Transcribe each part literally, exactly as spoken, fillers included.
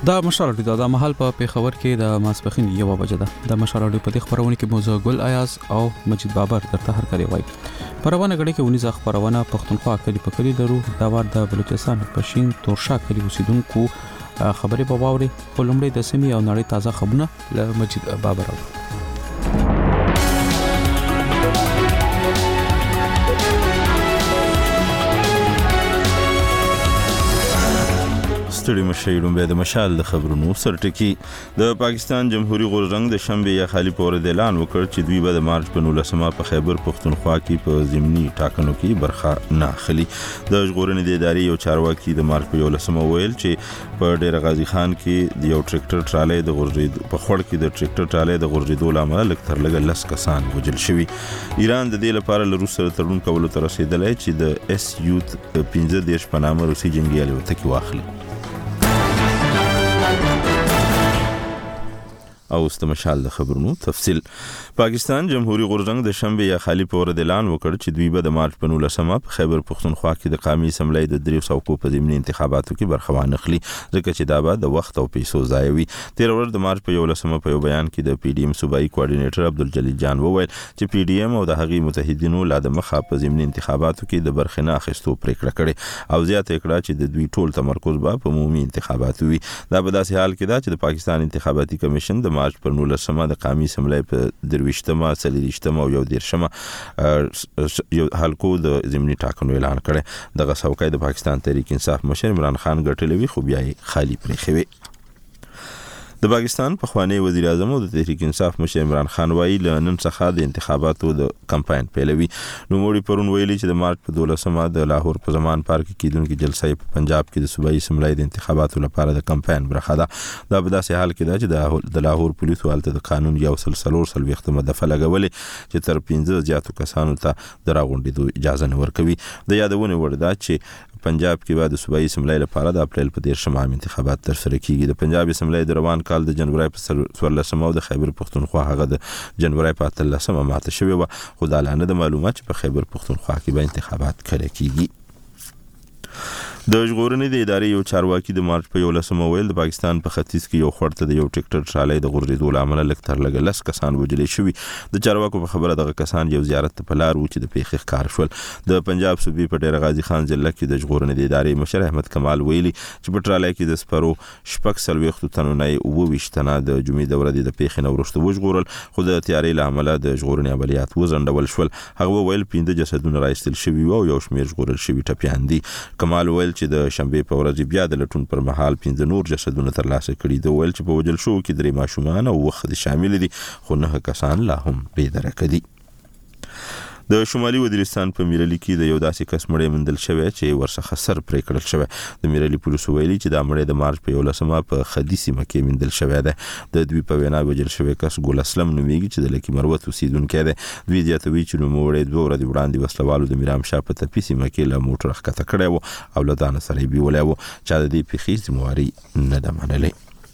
دا مشال د محل په پیښور کې د ماسپخین یو بجه ده د مشال په دې خبرونه کې موضوع ګل ایاز او مجید بابر درته هر کړی وای پرونه غړي کې ونی ځخ پرونه پښتونخوا کلی په کلی درو دا ور د بلوچستان په شین تورشا کلی اوسیدونکو خبرې په واوري کولمړې د سیمې او نړۍ تازه خبرونه له مجید بابر ستړي مشایډون به د مشال د خبرونو سرټکی د پاکستان جمهوریت غورځنګ د شنبه یا خالی پور د اعلان وکړ چې دوی به د مارچ په نولسمه په خیبر پښتونخوا کې په ضمني ټاکنو کې برخه نه اخلي د ژغورنې د ادارې یو چارواکي د مارچ په یولسمه ویل چې په ډیر غازی خان کې د یو ټریکټر ټرالي د غورځید په خړ کې د ټریکټر ټرالي د غورځیدو لامل لکتر لګ لس کسان وژل شوي ایران د دې لپاره له روس سره تړون کولو تر رسیدلای چې د اس یو پنځه دیش په نامه روسي جنگي الوتکې واخلي او استمشال د خبرونو تفصیل پاکستان جمهوریت غورځنګ د شنبه یا خالی پور د اعلان وکړ چې دوی به د مارچ په نولسمه په خیبر پښتونخوا کې د قومي اسمبلی د دریو څوکو په ضمني انتخاباتو کې برخه وانخلي ځکه چې دا به د وخت او پیسو ضایع وي تیر ورځ د مارچ په یولسمه په یو بیان کې د پی ډی ایم صوبایي کوارډینیټر عبدالجلیل جان وویل چې پی ډی ایم او د هغې متحدینو لا د مخه په ضمني انتخاباتو کې د برخه نه اخیستو پریکړه کړې او زیاته کړه چې د دوی ټول تمرکز به په عمومي انتخاباتو وي دا په داسې حال کې ده چې د پاکستان انتخاباتي کمیشن د مارچ پر نولسمه د قومي اسمبلی په درویشتمه څلوریشتمه او یو دیرشمه یو حلقو د ضمني ټاکنو اعلان کړي دغه څوکۍ د پاکستان تحریک انصاف مشر عمران خان ګټلوي خو بیا یې خالی پرېښوي د پاکستان پخوانی وزیر اعظم او د تحریک انصاف مشر عمران خان وایي له نن څخه د انتخاباتو د کمپاین پیلوي نو موري پرون ویلي چې د مارچ په دولسمه د لاهور په زمان پارک کې کېدونکو جلسې په پنجاب کې د صوبایي اسمبلی د انتخاباتو لپاره د کمپاین برخه ده دا په داسې حال کې ده چې د لاهور پولیسو حالت د قانون یو سلسلور سلويختمه دفعه لګولې چې تر پنځه زیاتو کسانو ته د راغونډېدو اجازه نه ورکوي د یادونه وړ ده چې پنجاب کې بعد صوبایي اسمبلی لپاره د اپریل په دیرشمه انتخابات ترسره کیږي د پنجاب اسمبلی د روان کال د جنوري په څوارلسمه او د خیبر پښتونخوا هغه د جنوري په اتلسمه ماته شوې و خو د اعلان د معلومات په خیبر پښتونخوا کې به انتخابات کړي کیږي د ژغورنې د ادارې یو چارواکي د مارچ په یولسمه ویل د پاکستان په ختیځ کې یو خړته د یو ټریکټر ټرالي د غورځېدو لامل لکتر لګ لس کسان وژل شوي د چارواکو په خبره دغه کسان یو زیارت په لار و چې د پیښې ښکار شول د پنجاب صوبې په ډیر غازی خان ضلع کې د ژغورنې د ادارې مشر احمد کمال ویلي چې په ټرالي کې د سپرو شپږ سلويختو تنو نه اوه ویشت تنه د جمعې د ورځې د پیښې نه وروسته وژغورل خو د تیارې لامل د ژغورنې عملیات وزندول شول هغه ویل پنځه جسدونه راایستل شوي او یو شمېر ژغورل شوي ټپیان دي کمال ویل چې د شنبه په ورځ بیا د لټون پر مهال پنځه نور جسدونه ترلاسه کړي دي ویل چې په وجل شو کې درې ماشومان او وخت شامل دي خو نه کسان لا هم بېدرکه دي د شمالي وزیرستان په میرلی کې د یو داسې کس مړی موندل شوی چې ورڅخه سر پرې کړل شوی د میرلی پولیسو ویلي چې دا مړی د مارچ په یولسمه په خدي سیمه کې موندل شوی دی د دوی په وینا وژل شوی کس ګل اسلم نومیږي چې د لکي مروت اوسیدونکی دی دوی زیاتوي چې نوموړی دوه ورځې وړاندې وسلوالو د میرام شاه په تپي سیمه کې له موټر ښکته کړی و او له ځانه سره یې بیولی و چا د دې پیښې ذمهواري نه ده منلې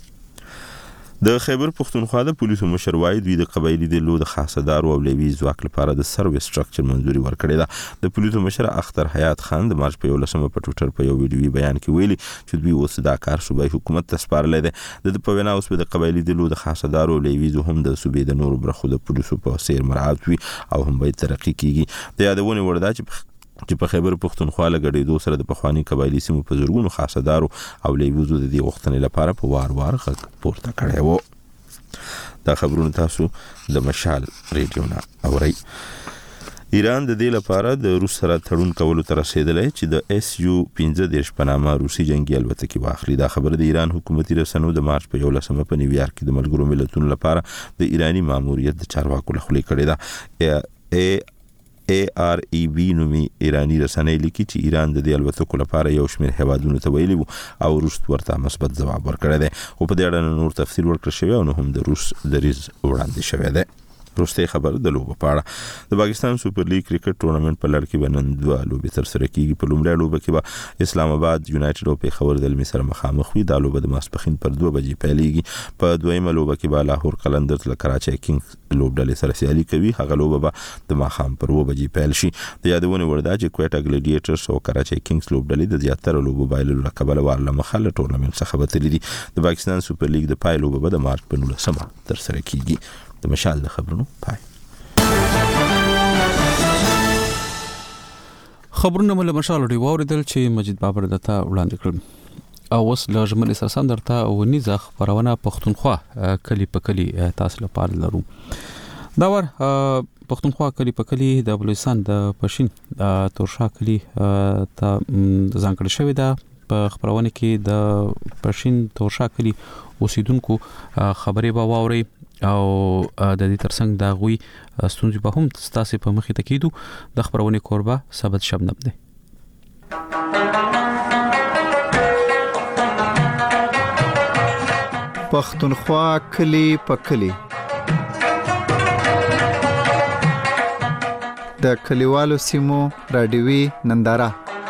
د خیبر پښتونخوا د پولیسو مشر وایي دوی د قبایلي ډلو د خاصدارو او لیوي ځواک لپاره د سروې سټرکچر منځوري ورکړې ده د پولیسو مشر اختر حیات خان د مارچ په یولسمه په ټویټر په یو ویډیوي بیان کې ویلي چې دوی اوس دا کار صوبایي حکومت ته سپارلی دی د په وینا اوس د قبایلي ډلو د خاصدارو او لیوي هم د صوبې د نورو برخو د پولیسو په څیر مراعات وي او هم باید ترقي کیږي د یادونه وړ ده چې چې په خیبر پښتونخوا لګړېدو سره د پخوانی قبایلي سیمو په زرګونو خاصدارو او لیوزو د دې غوښتنې لپاره په وار وار غږ پورته کړی و دا خبرونه تاسو د مشال ریډیو نه اورئ ایران د دې لپاره د روس سره تړون کولو تر رسیدلی چې د اس یو پنځه دیرش په نامه روسي جنگي الوتکې واخلي دا خبره د ایران حکومتي رسنیو د مارچ په یولسمه په نیویارک کې د ملګرو ملتونو لپاره د ایرانی ماموریت د چارواکو له خولې کړې ده ای ای آر ای بی نومي ایرانی رسنۍ لیکي چې ایران د دې الوتکو لپاره یو شمېر هیوادونو ته ویلي وو او روس ورته مثبت ځواب ورکړی دی خو په دې اړه نور تفصیل ورکړل شوی او نو هم د روس دریځ وړاندې شوی دی پروسته خبر د لوبو پاړه د پاکستان سپر لیګ کرکټ ټورنمنت په لړ کې بنن دوه لوبې تر سره کیږي. په لومړۍ لوبه کې به اسلام آباد یونایټډ او پیښور زلمي سره مخامخ وي. دا لوبه د ماسپښین پر دوه بجې پیلېږي. په دویمه لوبه کې به لاهور قلندرز له کراچۍ کینګز لوبډلې سره سیالي کوي. هغه لوبه به د ماښام پر اوه بجې پیل شي. د یادونه وړ ده چې کوټا ګلیډیټرز او کراچۍ کینګز لوبډلې د زیاتره لوبو بایللو له کبله وارله مخه له ټورنمنت څخه وتلي دي. د پاکستان سپر لیګ د پای لوبه به د مارچ په نولسمه تر سره کیږي. د مشال د خبرونو پای. خبرونه مله مشال دی واوریدل چې مجید بابر دته وړاندې کړل او اوس له ژمنې سره سم درته او نیزه خبرونه پښتونخوا کلی په کلی تاسو لپاره لرو. دا ور پښتونخوا کلی په کلی د بلوچستان د پښین تورشا کلی ته ځانګړی شوی ده. په خبرونه کې د پښین تورشا کلی اوسیدونکو خبرې به واوري او د دې ترڅنګ دا غوي ستونزې به هم ستاسو په مخې ته کېدو. د خبرونه کوربه ثبت شبنم دی. پښتونخوا کلی په کلی د کلیوالو سیمو رادیوي ننداره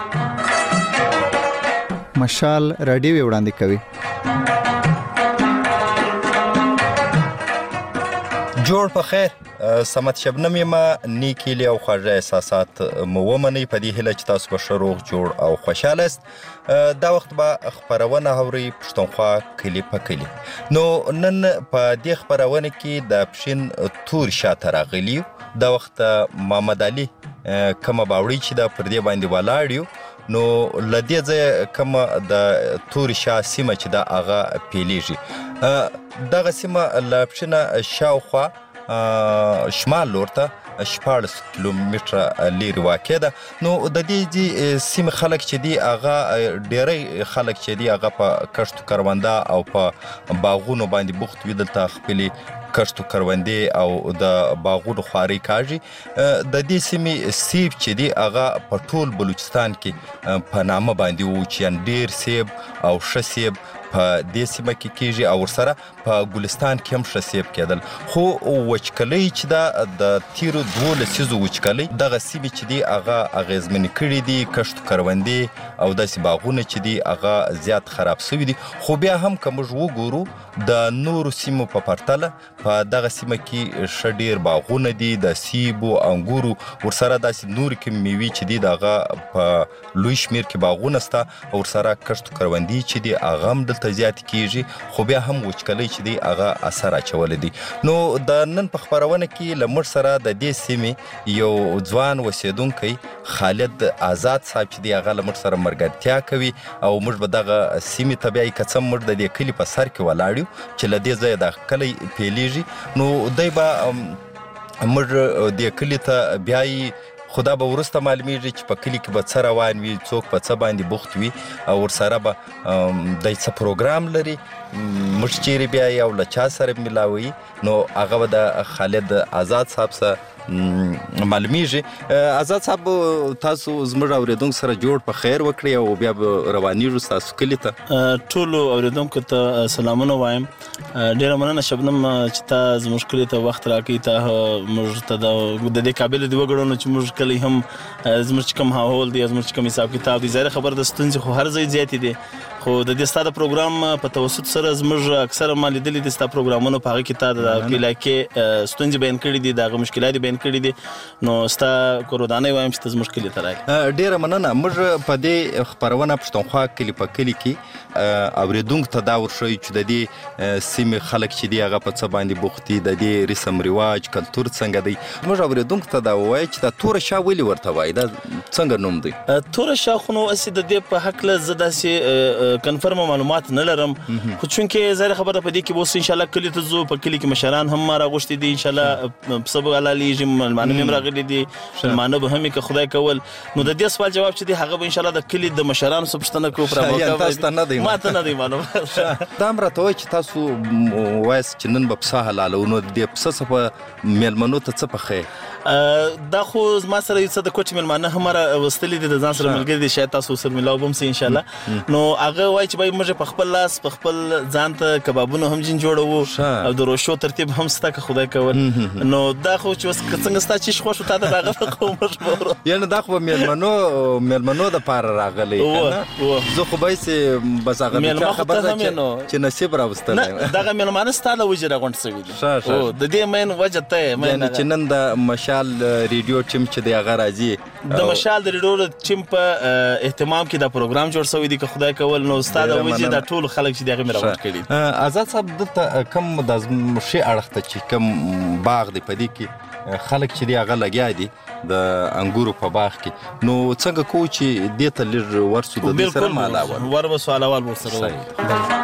مشال رادیو وړاندې کوي. جوړ په خیر سمت شبنم یم نیکیلی او خوږه احساسات مو ومنئ په دې هیله چې تاسو به ښه روغ جوړ او خوشحاله است. دا وخت به خبرونه اورئ پښتونخوا کلی په کلی. نو نن په دې خبرونه کې د پښین تور شاته راغلی دا وخت محمد علي کومه باوړي چې دا پر دې باندې ولاړ یو. نو لدې ځای کومه د تور شا سیمه چې دا هغه پیلیږي. دغه سیمه له پښینه شاوخوا شمال لور ته شپاړس کیلومتره لرې واقع ده. نو د دې سیمې خلک چې دي هغه ډېری خلک چې دي هغه په کښتو کرونده او په باغونو باندې بوخت وي. دلته خپلې کښتو کروندې او د باغونو خوارۍ کاږي. د دې سیمې سیب چې دي هغه په ټول بلوچستان کې په نامه باندې و چې ډېر سیب او ښه سیب په دې سیمه کې کېږي او ورسره په ګلستان کې هم ښه سیب کېدل. خو وچکلۍ چې ده د تیرو دوو لسیزو وچکلۍ دغه سیمې چې دي هغه اغېزمنې کړي دي. کښتو کروندې او داسې باغونه چې دي هغه زیات خراب شوي دي. خو بیا هم که موږ وګورو د نورو سیمو په پرتله په دغه سیمه کې ښه ډېر باغونه دي د سیبو انګورو ورسره داسې نورې کوم میوې چې دي د هغه په لوی شمېر کې باغونه شته او ورسره کښتو کروندې چې دي هغه هم دلته زیاتې کېږي. خو بیا هم وچکلۍ چې دی هغه اثر اچولی دی. نو د نن په خپرونه کې له موږ سره د دې سیمې یو ځوان اوسېدونکی خالد آزاد صاحب چې دی هغه له موږ سره ملګرتیا کوي او موږ به دغه سیمې ته بیا که څه موږ د دې کلي په سر کې ولاړ یو چې له دې ځایه دا کلی پیلیږي. نو دی به موږ دې کلي ته بیایي. خو دا به وروسته معلومیږي چې په کلي کې به څه روان وي څوک په څه باندې بوخت وي او ورسره به دی څه پروګرام لري موږ چیرې بیایي او له چا سره میلاوي. نو هغه به د خالد آزاد صاحب سره معلومیږي. آزاد صاحب تاسو زموږ اوریدونکو سره جوړ په خیر وکړئ او بیا به روانیږو ستاسو کلي ته. ټولو اوریدونکو ته سلامونه وایم. ډېره مننه شبنم چې تا زموږ کلي ته وخت راکړی. تا موږ ته د دې قابل دي وګڼو چې موږ کلی هم زموږ چې کوم ماحول دی زموږ چې کوم حساب کتاب دی ظاهره خبر د ستونزې خو هر ځای زیاتې دي. خو د دې ستا د پروګرام په توسط سره زموږ اکثره ما لیدلي دي ستا پروګرامونو په هغه کې تا د علاقې ستونزې بیان کړي دي د هغه مشکلات بیان کړي دي. نو ستا کورودانۍ وایم چې ته زموږ کلي ته راغلې. ډېره مننه. موږ په دې خپرونه پښتونخوا کلي په کلي کې اوریدونکو ته دا ورښیو چې د دې سیمې خلک چې دي هغه په څه باندې بوخت دي د دې رسم رواج کلتور څنګه دی. موږ اوریدونکو ته دا ووایو چې دا توره شا ولې ورته وایي دا څنګه نوم دی؟ توره شا خو نو هسې د دې په هکله زه داسې کنفرمه معلومات نه لرم. خو چونکې ظاهره خبره په دې کې به اوس انشاءالله کلي ته ځو. په کلي کې مشران هم ما راغوښتي دي انشاءالله پسه به حلالېږي مېلمانه مې هم راغلي دي مېلمانه به هم که خدای کول. نو د دې سوال جواب چې دی هغه به انشاءالله د کلي د مشرانو څخه پوښتنه کوو. یعنې تاسو ته نه دی ما ته نه دی معلوم. دا هم راته وایي چې تاسو وایاست چې نن به پسه حلالو. نو د دې پسه څه په مېلمنو ته څه پخوئ؟ دا خو ما سره یو څه د کوچ ملمانه هم را وستلې دي د ځان سره ملګری دي شاید تاسو سره ملاو بم سي ان شاء الله نو هغه وای چې به موږ په خپل لاس په خپل ځان ته کبابونه هم جن جوړو او د روشو ترتیب هم ستکه خدای کول نو دا خو چې څنګه ستا چې خوښ ته دا هغه کوم مشوره یعنی دا خو مېلمنو مېلمنو د پاره راغلی کنه زه خو به سي بس هغه خبر ده چې نصیب راوستل نه دا مېلمانه ستاله وجه راغونډ سوي دي او د دې مین وجه ته یعنی چې نن د مشال ریډیو ټیم چې دی هغه راځي د مشال د ریډیو ټیم په اهتمام کې دا پروګرام جوړ شوی دی که خدای کول نو استاد وجه دا ټول خلک چې دغه مراوت کړي آزاد صاحب د کم د شی اړخته چې کم باغ دی پدې کې خلک چې دی هغه لګیا دي د انګورو په باغ کې نو څنګه کو چې دې ته لږ ورسو د دې سره مالاول ور وسو علاوه ور سره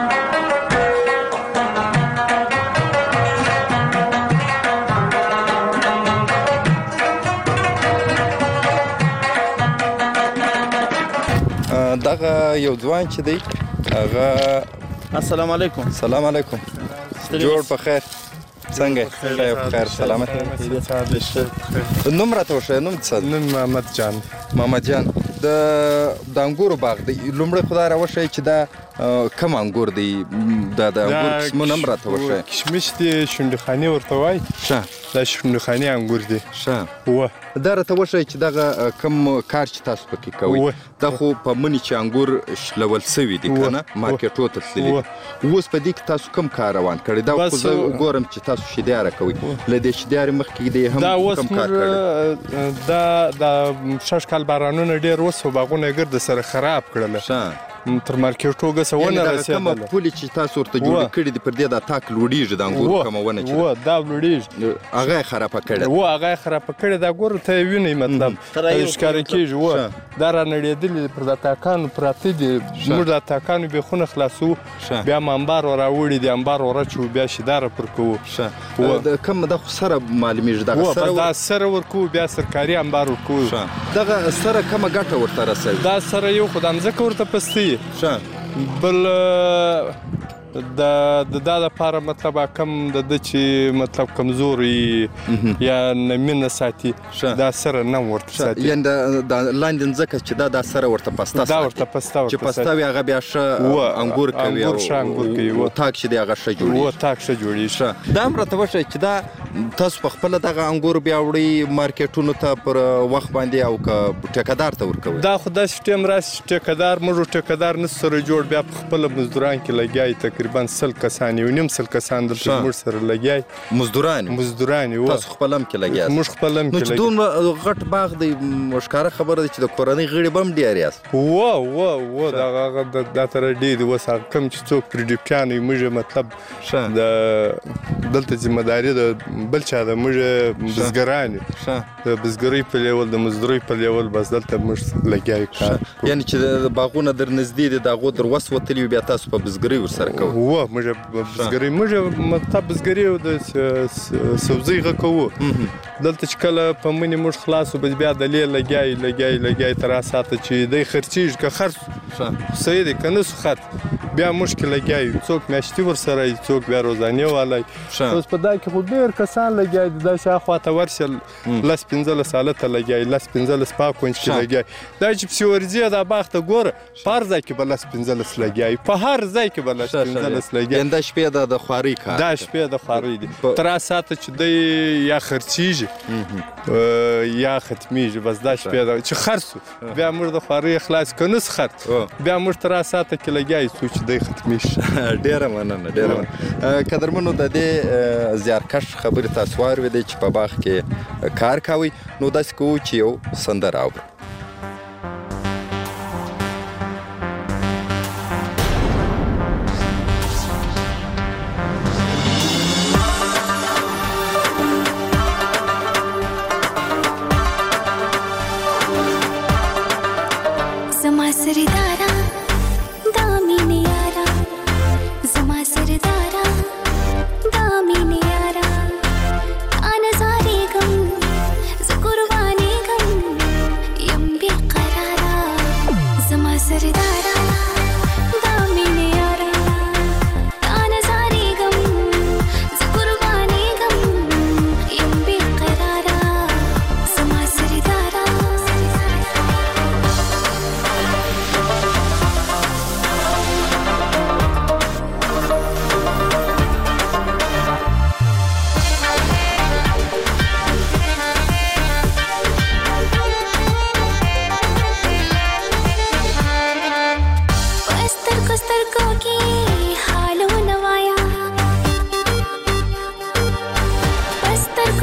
دغه یو ځوان چې دی هغه السلام علیکم سلام علیکم جوړ په خیر څنګه خیر خیر سلامت نوم راته وښیه نوم څه نوم محمد جان محمد جان د د انګورو باغ دی لومړی خدای راوښیه چې دا کم انګور دی دا د انګور قسمونه هم راته وښیه کشمش دی شونډخاني ورته وایي ښه دا شونډخاني انګور دی ښه اوه دا راته وښیه چې دغه کم کار چې تاسو پکې کوئ دا خو په مني چې انګور شلول سوي دي که نه مارکېټو ته تللي اوس په دې کې تاسو کوم کار روان کړی دا خو زه ګورم چې تاسو شیدیاره کوئ له دې شیدیارې مخکې دی هم کم کار کړی دا د شش کال بارانونه ډېر وسو باغونه یې ګرد سره خراب کړله تر مارکېټو ګسه ونه رسېدله کومه پولې چې تاسو ورته جوړې کړي دي پر دې دا تاک لوړېږي د انګورو کومه ونه چې دا لوړېږي هغه یې خرابه کړې و هغه یې خرابه کړې دا ګورو ته یې وینئ مطلب ښکاره کېږي و دا را نړېدلي پر دا تاکانو پراته دي موږ دا تاکانو بیخونه خلاصو بیا م انبار ورراوړي دي انبار ورچو بیا شیداره پر کوو کوم دا خو سره معلومېږي دغه دا سره ورکوو بیا سرکاري انبار ورکوو دغه سره کومه ګټه ورته رسوي دا سره یو خو د مځکه ورته پسته بل د د دا لپاره مطلب کم د د چې مطلب کمزوري یا نمینه ساتي دا سره نه ورته ساتي یعنی د لاندې ځکه چې دا د سره ورته پسته دا ورته پسته چې پسته وي هغه بیا ښه انګور کوي او انګور کوي او تاک چې دی هغه ښه جوړي او تاک ښه جوړي دا هم راته وښیه چې دا تاسو په خپل دغه انګور بیا وړي مارکېټونو ته پر وخت باندې او که ټیکدار ته ورکوي دا خو داسې ټیم راسي ټیکدار موږ ټیکدار نه سره جوړ بیا په خپل مزدوران کې لګیایي تقریبا سل کسان یو نیم سل کسان دلته موږ سره لګیایي مزدوران مزدوران یو تاسو خپل هم کې لګیاست موږ خپل هم کې لګیاست نو چې دومره غټ باغ دی ښکاره خبره ده چې د کورنۍ غړي به هم ډېر یاست و و و دغه دا تر ډېر دي اوس هغه کوم چې څوک پرې ډیپټیان وي موږ مطلب د دلته ذمهداري د بل چا ده موږ بزګران یو د بزګرۍ په لیول د مزدورۍ په لیول بس دلته موږ لګیایو کار یعنی چې باغونه در نږدې دي د هغو در وس وتلي وي بیا تاسو په بزګرۍ ورسره کوئ و موږ بزګرۍ موږ مطلب بزګرۍ او د سبزۍ غه کوو دلته چې کله په مني موږ خلاصو بس بیا د لې لګیایي لګیایي لګیایي تر هغه ساعته چې دی خرڅېږي که خرڅ صحیح دی که نه سو خرڅ بیا موږ کې لګیایي څوک میاشتي ورسره وي څوک بیا روزانې والی اوس په دا کې خو ډېر کسان لګیایي دي داسې هاخوا ته ورشل لس پنځلس هلته لګیایي لس پنځلس پاک کونج کې لګیایي دا چې پسې ورځې دا باغ ته ګوره په هر ځای کې به لس پنځلس لګیایي په هر ځای کې به لس پنځلس لګیایي دا شپې د خوارۍ کار دا شپې د خوارۍ دي تر هغه ساعته چې دی یا خرڅېږي یا ختمېږي بس دا شپې ده چې خرڅ بیا موږ د خوارۍ خلاص که نه خرڅ بیا موږ تر هغه ساعته کې لګیایي څو چې دی ختمېږي ډېره مننه ډېره مننه قدرمنو د دې زیارکش خبرې تاسو واورېدئ چې په باغ کې کار کوئ نو داسې کوو چې یو سندره اورو You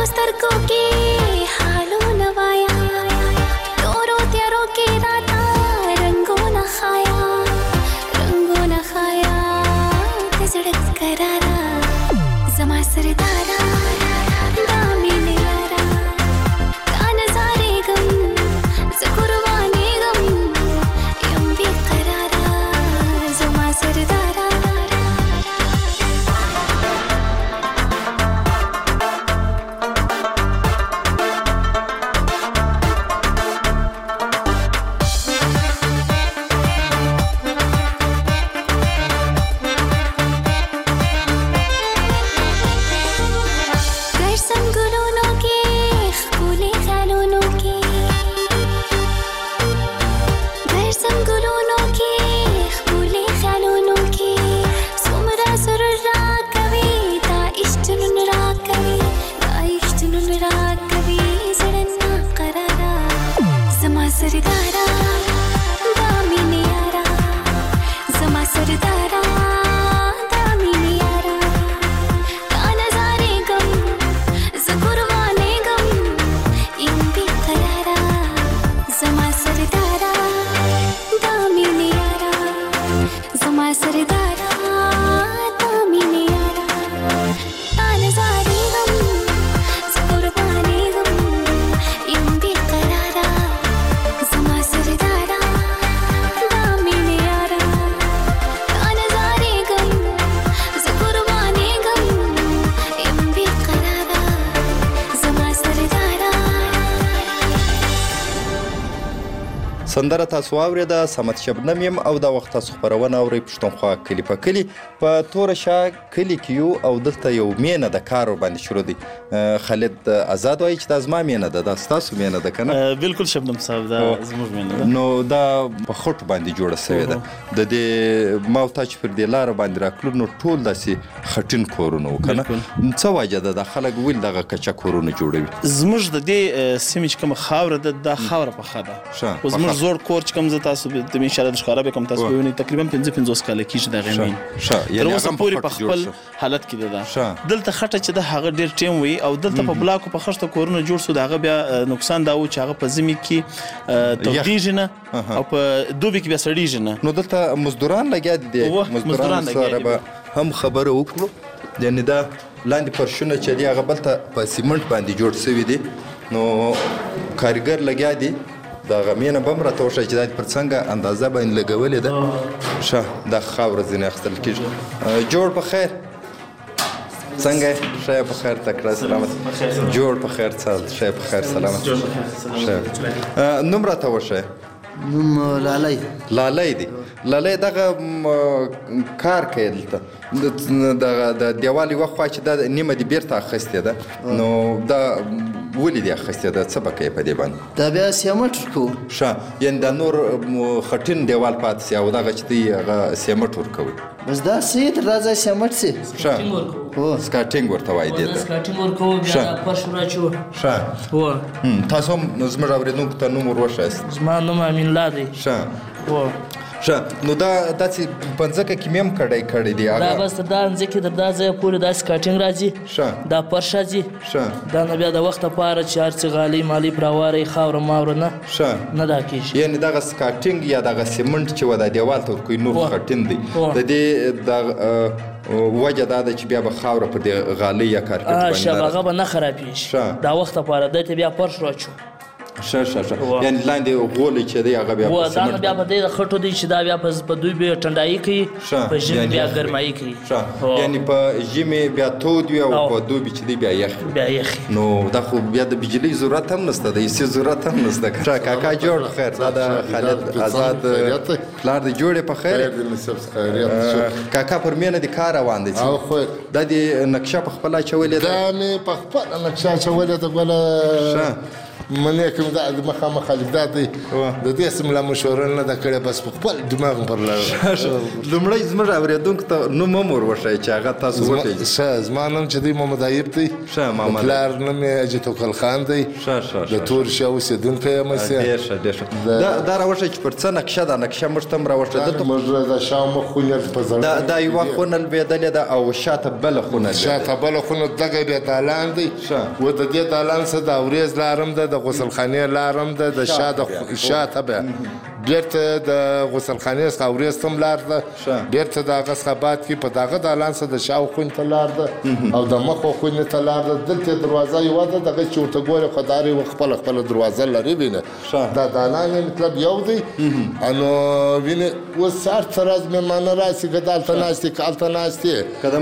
سترګو سترګو کې حالونه وایا تورو تیارو کې راته رنګونه خایا رنګونه خایا د زړه قراره زما سرداره دا مینې یاره دا نظارې غم زه قربانې غم یم بې قراره زما سرداره سندره تاسو واورېده صمد شبنم یم او دا وخت تاسو خپرونه اورئ پښتونخوا کلي په کلي په توره شا کلي کې یو او دلته یو مینه د کار ورباندې شروع دی خالد آزاد وایي چې دا زما مینه ده دا ستاسو مینه ده که نه بالکل شبنم صاحب دا زموږ مینه ده نو دا په خټو باندې جوړه سوې ده د دې ما او تا چې پر دې لاره باندې راکلو نو ټول داسې خټین کورونه وو که نه څه وجه ده دا خلک ولې دغه کچه کورونه جوړوي زموږ د دې سیمې چې کومه خاوره ده دا خاوره پخه ده خو زموږ زوړ کور چې کوم زه تاسو ته مې انشاءالله د ښکاره به کوم تاسو به ووینئ تقریبا پنځه پنځوس کاله کېږي د هغې مین تر اوسه پورې په خپل حالت کې ده دا دلته خټه چې ده هغه ډېر ټیم وي او دلته په بلاکو په خښته کورونه جوړ سو د هغه بیا نقصان دا و چې هغه په ژمي کې تودېږي نه او په دوبي کې بیا سړېږي نه نو دلته مزدوران لګیا دي مزدوران سره به هم خبره وکړو یعنې دا لاندې فرشونه چې دي هغه بلته په سیمنټ باندې جوړ سوي دي نو کارګر لګیا دي دا غمینه بم راته وښیه چې دا پر څنګه اندازه باندې لګولې ده ښه دا خاوره ځینې اخیستل کېږي جوړ په خیر څنګه یې ښه په خیر تکړه سلامت جوړ په خیر څه ښه په خیر سلامت ښه نوم راته وښیه نوم لالی لالی دی لالی دغه کار کوي دلته دغه د دیوال یوه خوا چې دا نیمه دې بیرته اخیستې ده نو دا ولې دې اخیستې ده څه به کوې په دې باندې دا بیا سیمټ ورکوو ښه یعنې دا نور خټین دیوال پاتې سي او دغه چې دی هغه سیمټ ورکوئ بس دا سي تر دا ځای سیمټ سي ښه سکاټینګ ورته وایي دې ته سکاټینګ ورکوو بیا دا فرش وراچوو ښه هو تاسو هم زموږ اورېدونکو ته نوم ور وښایاست زما نوم امین الله دی ښه هو ښه نو دا داسې په ځمکه کې مې هم کډی کړی دی دا بس تر دا ځمکې تر دا ځایه پورې دا سکاټینګ راځي ښه دا فرش راځي ښه دا نه بیا د وخت لپاره چې هر څه غالۍ مالۍ پراواری خاوره ماوره نه ښه نه دا کېږي یعنې دغه سکاټینګ یا دغه سیمنټ چې و دا دیوال ته ورکوي نور خټین دی د دې د وجه دا ده چې بیا به خاوره په دې غالۍ یا کارپېټ باندې شب هغه به نه خرابېږي دا وخت لپاره دی ته بیا فرش راچو ښه ښه ښه یعنې لاندې غولی چې دی هغه بیا و دا نه بیا په دې د خټو دی چې دا بیا په دوی بیا ټنډایي کوي په ژمي بیا ګرمایي کوي ښه یعنې په ژمي بیا تود وي او په دوبي چې دی بیا یخ بیا یخ نو دا خو بیا د بجلۍ ضرورت هم نشته د ایسي ضرورت هم نشته ښه کاکا جوړ په خیر دا د خالد آزاد پلار دی جوړ یې په خیر کاکا پر مینه د کار روان دی دا د نقشه په خپله اچولې ده دا مې په خپله نقشه اچولې ده ګوله منې کوم دا مخامخ خلک دا دی د دې سم لا مشوره نه ده کړې بس په خپل دماغ پر لړ لومړی زموږ اوریدونکو ته نوم هم ور وښایئ چې هغه تاسو وپېژنئ. ښه زما نوم چې دی محمد ایوب دی. ښه محمد پلار نوم یې حاجي توکل خان دی. ښه ښه د تور شاه اوسېدونکی یم. ډېر ښه ډېر ښه. دا راوښیه چې پر څه نقشه ده نقشه موږ ته هم راوښیه. دلته موږ د شاومه خونه په زړه دا یوه خونه لوېدلې ده او شاته بله خونه شاته بله خونه دغه بیا دالان دی. و د دې دالان څخه د اوریز لارم ده د غسلخانې لارم ده د شاته بیا بیرته د غسلخانې څخه اوریز ته هم لار ده. بیرته د هغه څخه بعد کې په دغه دالان څخه د شاو خونې ته لار ده او د مخو خونې ته لار ده. دلته دروازه یوه ده دغه چې ورته ګورې خو دا یوه خپله خپله دروازه لري وینې دا دالان یې مطلب یو دی. نو وینې اوس هر څه ورځ مېلمانه راسي که دلته ناست دي که هلته ناست دي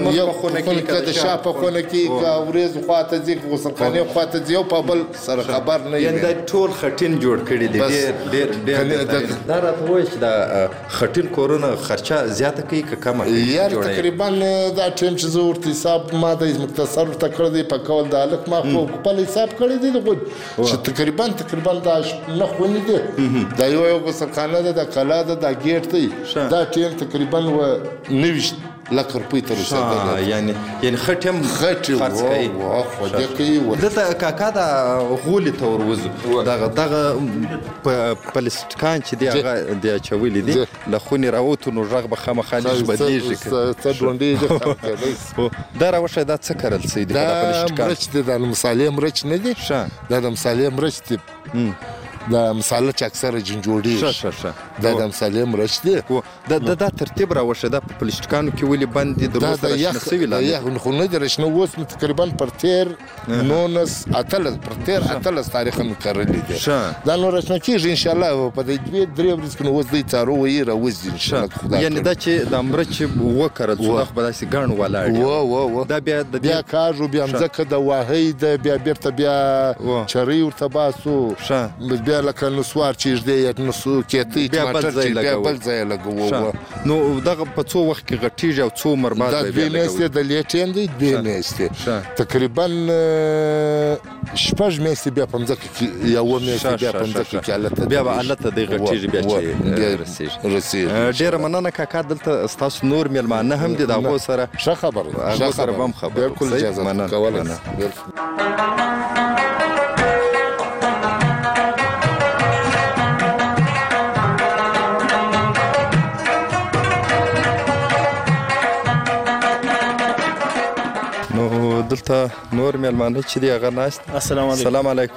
که د شا په خونه کې که اوریز خواته ځي که غسلخانې خواته ځي یو په بل سره خبر نه وي. یعنې دا ټول خټین جوړ کړي دي ډېر ډېر. دا راته ووایه چې دا خټین کورونه خرچه زیاته کوي که کمه کوي؟ یار تقریبا دا ټایم چې زه ورته حساب ما د مختصر ورته کړی دی په کول د هلک ما خو خپل حساب کړی دی د غوج چې تقریبا تقریبا دا نه خونې دي دا یو یو غسلخانه ده دا کلا ده دا ګیټ دی دا ټایم تقریبا و نویشت لکه روپۍ ته رسېدلی. یعنې یعنې خټ هم خرڅ کوي خوږې کوي. دلته کاکا دا غولې ته ور وځو دغه دغه پلاستیکان چې دی هغه دی اچولي دي له خونې راوتو نو غږ به خامخا لږ بدلېږي. څه ډونډې دي دا راوښیه دا څه کرل سوي دي؟ دا مرچ دی دا د مصالې مرچ نه دی دا د مصالې مرچ دی. دا مصاله چې اکثره جنجوړي دا د مصالې مرچ دی. دا دا ترتیب راوښیه دا په پلاستیکانو کې ولې بند دي؟ دا د یخ خو نه دی رشنه اوس مې تقریبا پر تېر نولس اتلس پر تېر اتلس تاریخه مې کرلي دي. دا نو رشنه کېږي انشاءالله په دې دوې درې ورځې کې نو اوس دوی څارو ویي راوځي انشاءالله. یعنې دا چې دا مرچ وکرل شو دا خو به داسې ګڼ ولاړ و دا بیا بیا کاږو بیا مځکه د واهۍ ده بیا بیرته بیا چرۍ ورته باسو بیا لکه نسوار چې ږدې یا نسو کېتۍ ټماټر چې بیا بل ځای یې لګوو. نو دغه په څو وخت کې غټېږي او څو عمر بعد دا دوې میاشتې د لیټین دی دوې میاشتې تقریبا شپږ میاشتې بیا په مځکه کې یوه میاشتې بیا په مځکه کې هلته بیا به هلته دی غټېږي بیا چې رسېږي. ډېره مننه کاکا دلته ستاسو نور میلمانه هم دي د هغو سره ښه خبره هغو سره به هم خبرې بالکل اجازه کولی دلته نور میلمانه چې دي هغه ناست. السلام علیکم. سلام علیکم.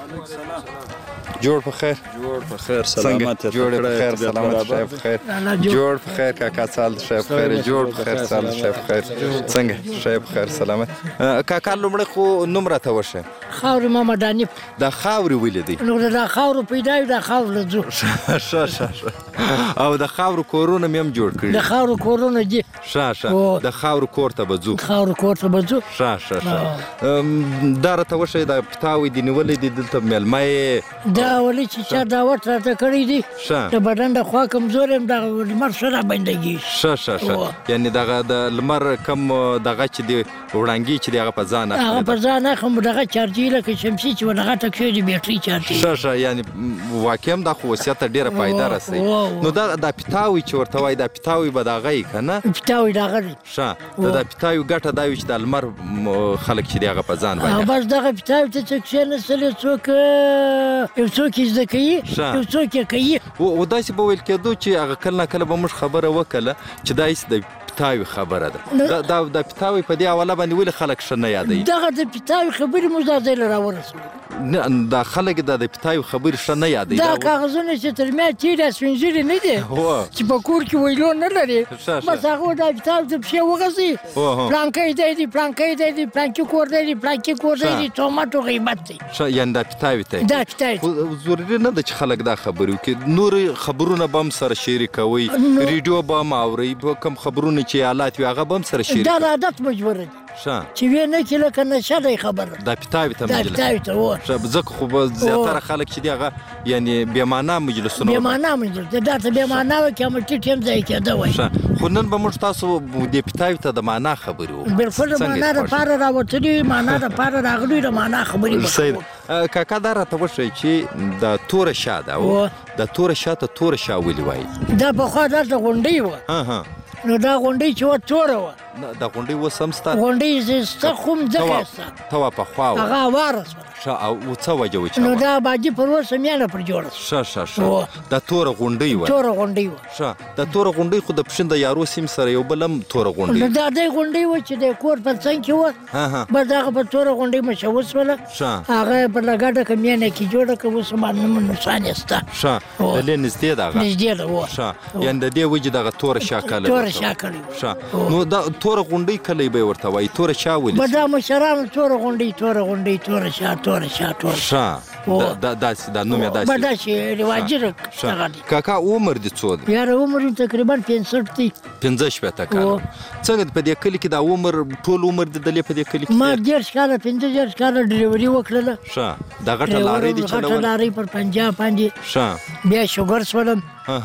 جوړ په خیر. جوړ په خیر سلامت. جوړ په خیر سلامت شای په خیر. جوړ په خیر کاکا سال شای په خیر. جوړ په خیر سال شای په خیر. څنګه شای په خیر سلامت. کاکا لومړی خو نوم راته وښیه. خاورې محمد حنیف. دا خاورې ولې دی؟ نو دا خاورو پیدا وي دا خاورو ځو. ښه ښه او د خاورو کورونه مې هم جوړ کړي. د خاورو کورونه دي. ښه ښه د خاورو کور ته به ځو. خاورو کور ته به ځو. ښه ښه ښه دا راته وښیه دا پتاوې دې نیولې دي دلته میلمه یې دا ولې چې چا دعوت راته کړی دی د بدن د خوا کمزور یم دغه لمر ښه راباندېږي. ښه ښه ښه یعنې دغه د لمر کم دغه چې دی وړانګې چې دی هغه په ځان هغه په ځان اخلم دغه چارجي لکه شمسي چې ودغه ټک شوی د بیټرۍ چارجي. ښه ښه یعنې واقعا دا خو وصیت ته ډېره فایده رسوي. نو دا دا پتاوي چې ورته وایي دا پتاوي به د هغه یي که نه؟ پتاوي د هغه دی. ښه د دا پتاوي ګټه دا وي چې د لمر خلک چې دی هغه په ځان باندې بس دغه پتاوي ته څه کښېنستلی څوک یو څوک یې زده کوي یو څوک یې کوي. او داسې به ویل کېدو چې هغه کله نه کله به موږ خبره وکړله چې دا هېڅ د پتاوي خبره ده. دا د پتاوي په دې حواله باندې ولې خلک ښه نه یادوي؟ دغه د پتاوي خبرې موږ دا ځای له راورسولو. نه دا خلک دا د پتاوي خبرې ښه نه یادوي. دا کاغذونه چې تر میا تېرې سپین ږیرې نه دي چې په کور کې ویلو نه لري بس هغه دا پتاوي ته پښې وغځوي پلانکی دی دی پلانکی دی دی پلانکي کور دی دی پلانکي کور دی دی ټوماټو غیبت دی. ښه یعنې دا پتاوي ته دا پتاوي ضروري نه ده چې خلک دا خبرې وکړي. نور خبرونه به هم سره شریکوئ ریډیو به هم اورئ کوم خبرونه چې حالات وي هغه به هم سره شریک. دا د عادت مجبوره دي چې ویې نه کړي لکه نشه دی خبره. دا پتاوي ته مجلس دا پتاوي ته و ځکه خو به زیاتره خلک چې دي هغه یعنې بېمعنا مجلسونه بېمعنا مجلس دا ته بېمعنا وه قیامتي ټیم ځای کېده وایي. خو نن به موږ تاسو دې پتاوي ته د معنا خبرې وکړو. بلکل د معنا دپاره راوتلي معنا دپاره راغلي د معنا خبرې به کوو. کاکا دا راته وښایي چې د توره شا ده د توره شا ته توره شا ولې وایي؟ دا پخوا دلته غونډۍ وه نو دا غونډۍ چې وه توره وه دا غونډۍ اوس هم سته؟ غونډۍ سته خو مځکه یې سته ته وه پخوا وه هغه هواره شوه ښه او څه وجه وه چې نو دا ابادي پر اوسه میانه پر جوړه ښه ښه ښه دا توره غونډۍ وه توره غونډۍ وه ښه دا توره غونډۍ خو د پښین د یارو سیم سره یو بل هم توره غونډۍ نو دا دې غونډۍ وه چې د کور په څنګ کې وه بس هغه په توره غونډۍ مشهور شوله هغه په لګډه کې میانه کې جوړه کړه اوس هم نقصان یې شته ښه دلې نږدې ده هغه نږدې ده وه ښه یعنې د دې وجې دغه توره شا کلی توره شا کلی ښه نو دا توره غونډۍ کلی به یې ورته وایي توره شا ولې به دا مشرانو توره غونډۍ توره غونډۍ توره شا توره شا توره ښه داسې دا نوم یې داسې به داسې رواجي دغه دی کاکا عمر دې څو دی؟ یاره عمر یې تقریبا پنځه دی پنځه شپېته کاله څنګه په دې کلي کې دا عمر ټول عمر دې دلې په دې کلي کې ما دېرش کاله پنځه دېرش کاله ډریوري وکړله ښه دا غټه لارۍ دې چلوله غټه لارۍ پر پنجاب باندې ښه بیا شوګر شولم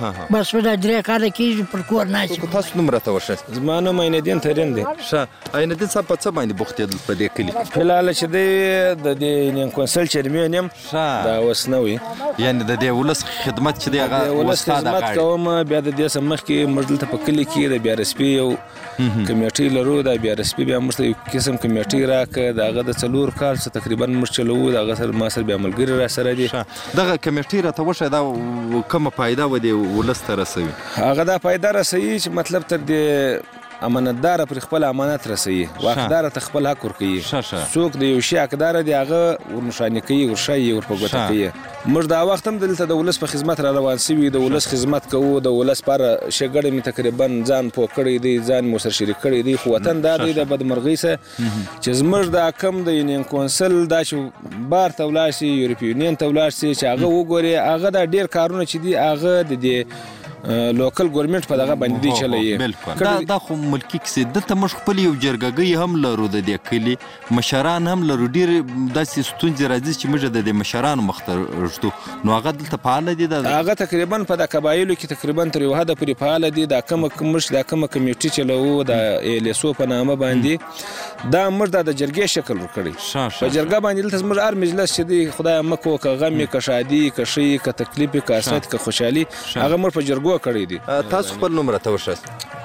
بس دا درې کاله کېږي پر کور ناست یم تاسو نوم راته وښایاست؟ زما نوم عینالدین ترین دی. ښه عینالدین صاحب په څه باندې بوخت یې په دې کلي کې؟ فلحال چې دی د دې نیمه کونسل چیرمین یم دا اوس نه وي یعنې د دې ولس خدمت چې دی هغه د ولس خدمت کوم بیا د دې څه مخکې موږ دلته په کلي کې د بي ار اس پي یو کمیټۍ لرو د بي ار اس پي بیا موږ ته یو قسم کمیټۍ راکړه د هغه د څلور کال څه تقریبا موږ چلوو د هغه سره ما سره بیا ملګري راسره دي. دغه کمیټۍ راته وښیه دا کومه فایده به دې ولس ته رسوي؟ هغه دا فایده رسوي چې مطلب تر دې امانتدار پر خپل امانت رسوي واقعدار ته خپل حق ورکوي څوک د یو شي حقدار دی هغه ورنښانې کوي ورښایي ورپه ګوته کوي. موږ دا وخت هم دلته د ولس په خدمت را روان سوي د ولس خدمت کوو د ولس پر ښېګړې مې تقریبا ځان پوه کړی دی ځان مو سره شریک کړی دی خو وطن دا دی د بدمرغۍ څه چې زموږ دا کم د یونین کونسل دا چې بار ته ولاړ شي یورپي یونین ته ولاړ شي چې هغه وګوري هغه دا ډېر کارونه چې دي هغه د دې لوکل ګورنمنت په دغه باندې دی چلوي. دا دا خو ملکي کیسې دلته موږ خپل یو جرګګۍ هم لرو د دې کلي مشران هم لرو ډېرې داسې ستونزې راځي چې موږ د دې مشرانو مخ ته ږدو نو هغه دلته فعاله دي؟ هغه تقریبا په د قبایلو کې تقریبا تر یو حده پورې فعاله دي دا کومه موږ دا کومه کمیټې چلوو د ایلیسو په نامه باندې دا موږ دا د جرګې شکل ورکړی په جرګه باندې دلته زموږ هر مجلس چې دی خدای مکو که غم که شادي که ښې که تکلیف که حسرت که خوشحالي هغه موږ په جرګو کړی دی. تاسو خپل نوم راته وښایاست؟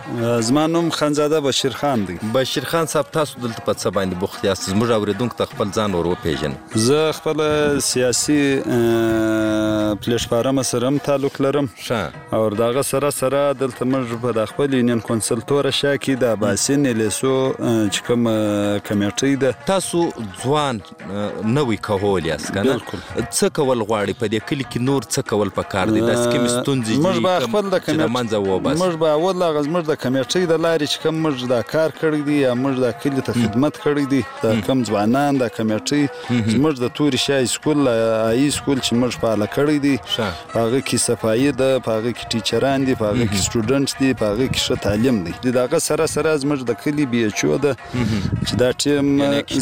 زما نوم خانزاده بشیر خان دی. بشیر خان صاحب تاسو دلته په څه باندې بوخت یاست؟ زموږ اورېدونکو ته خپل ځان ور وپېژنئ. زه خپله سیاسي پلیټفارم سره هم تعلق لرم او د هغه سره سره دلته موږ په د خپل یونین کونسل توره شا کې د اباسین الیسو چې کوم کمیټۍ ده. تاسو ځوان نوی کهول یاست که نه؟ څه کول غواړئ په دې کلي کې نور څه کول پکار دی داسې کومې ستونزې موږ به خپل د کمیټۍ موږ به اول هغه زموږ د کمیټۍ د لارې چې کوم موږ دا کار کړی دی یا موږ دا کلي ته خدمت کړی دی د کوم ځوانان د کمیټۍ زموږ د تورې شا سکول آی سکول چې موږ فعاله کړی دی په هغه کې صفایي ده په هغه کې ټیچران دي په هغه کې سټوډنټ دي په هغه کې ښه تعلیم دی د هغه سره سره زموږ د کلي بي ایچ او ده چې دا ټیم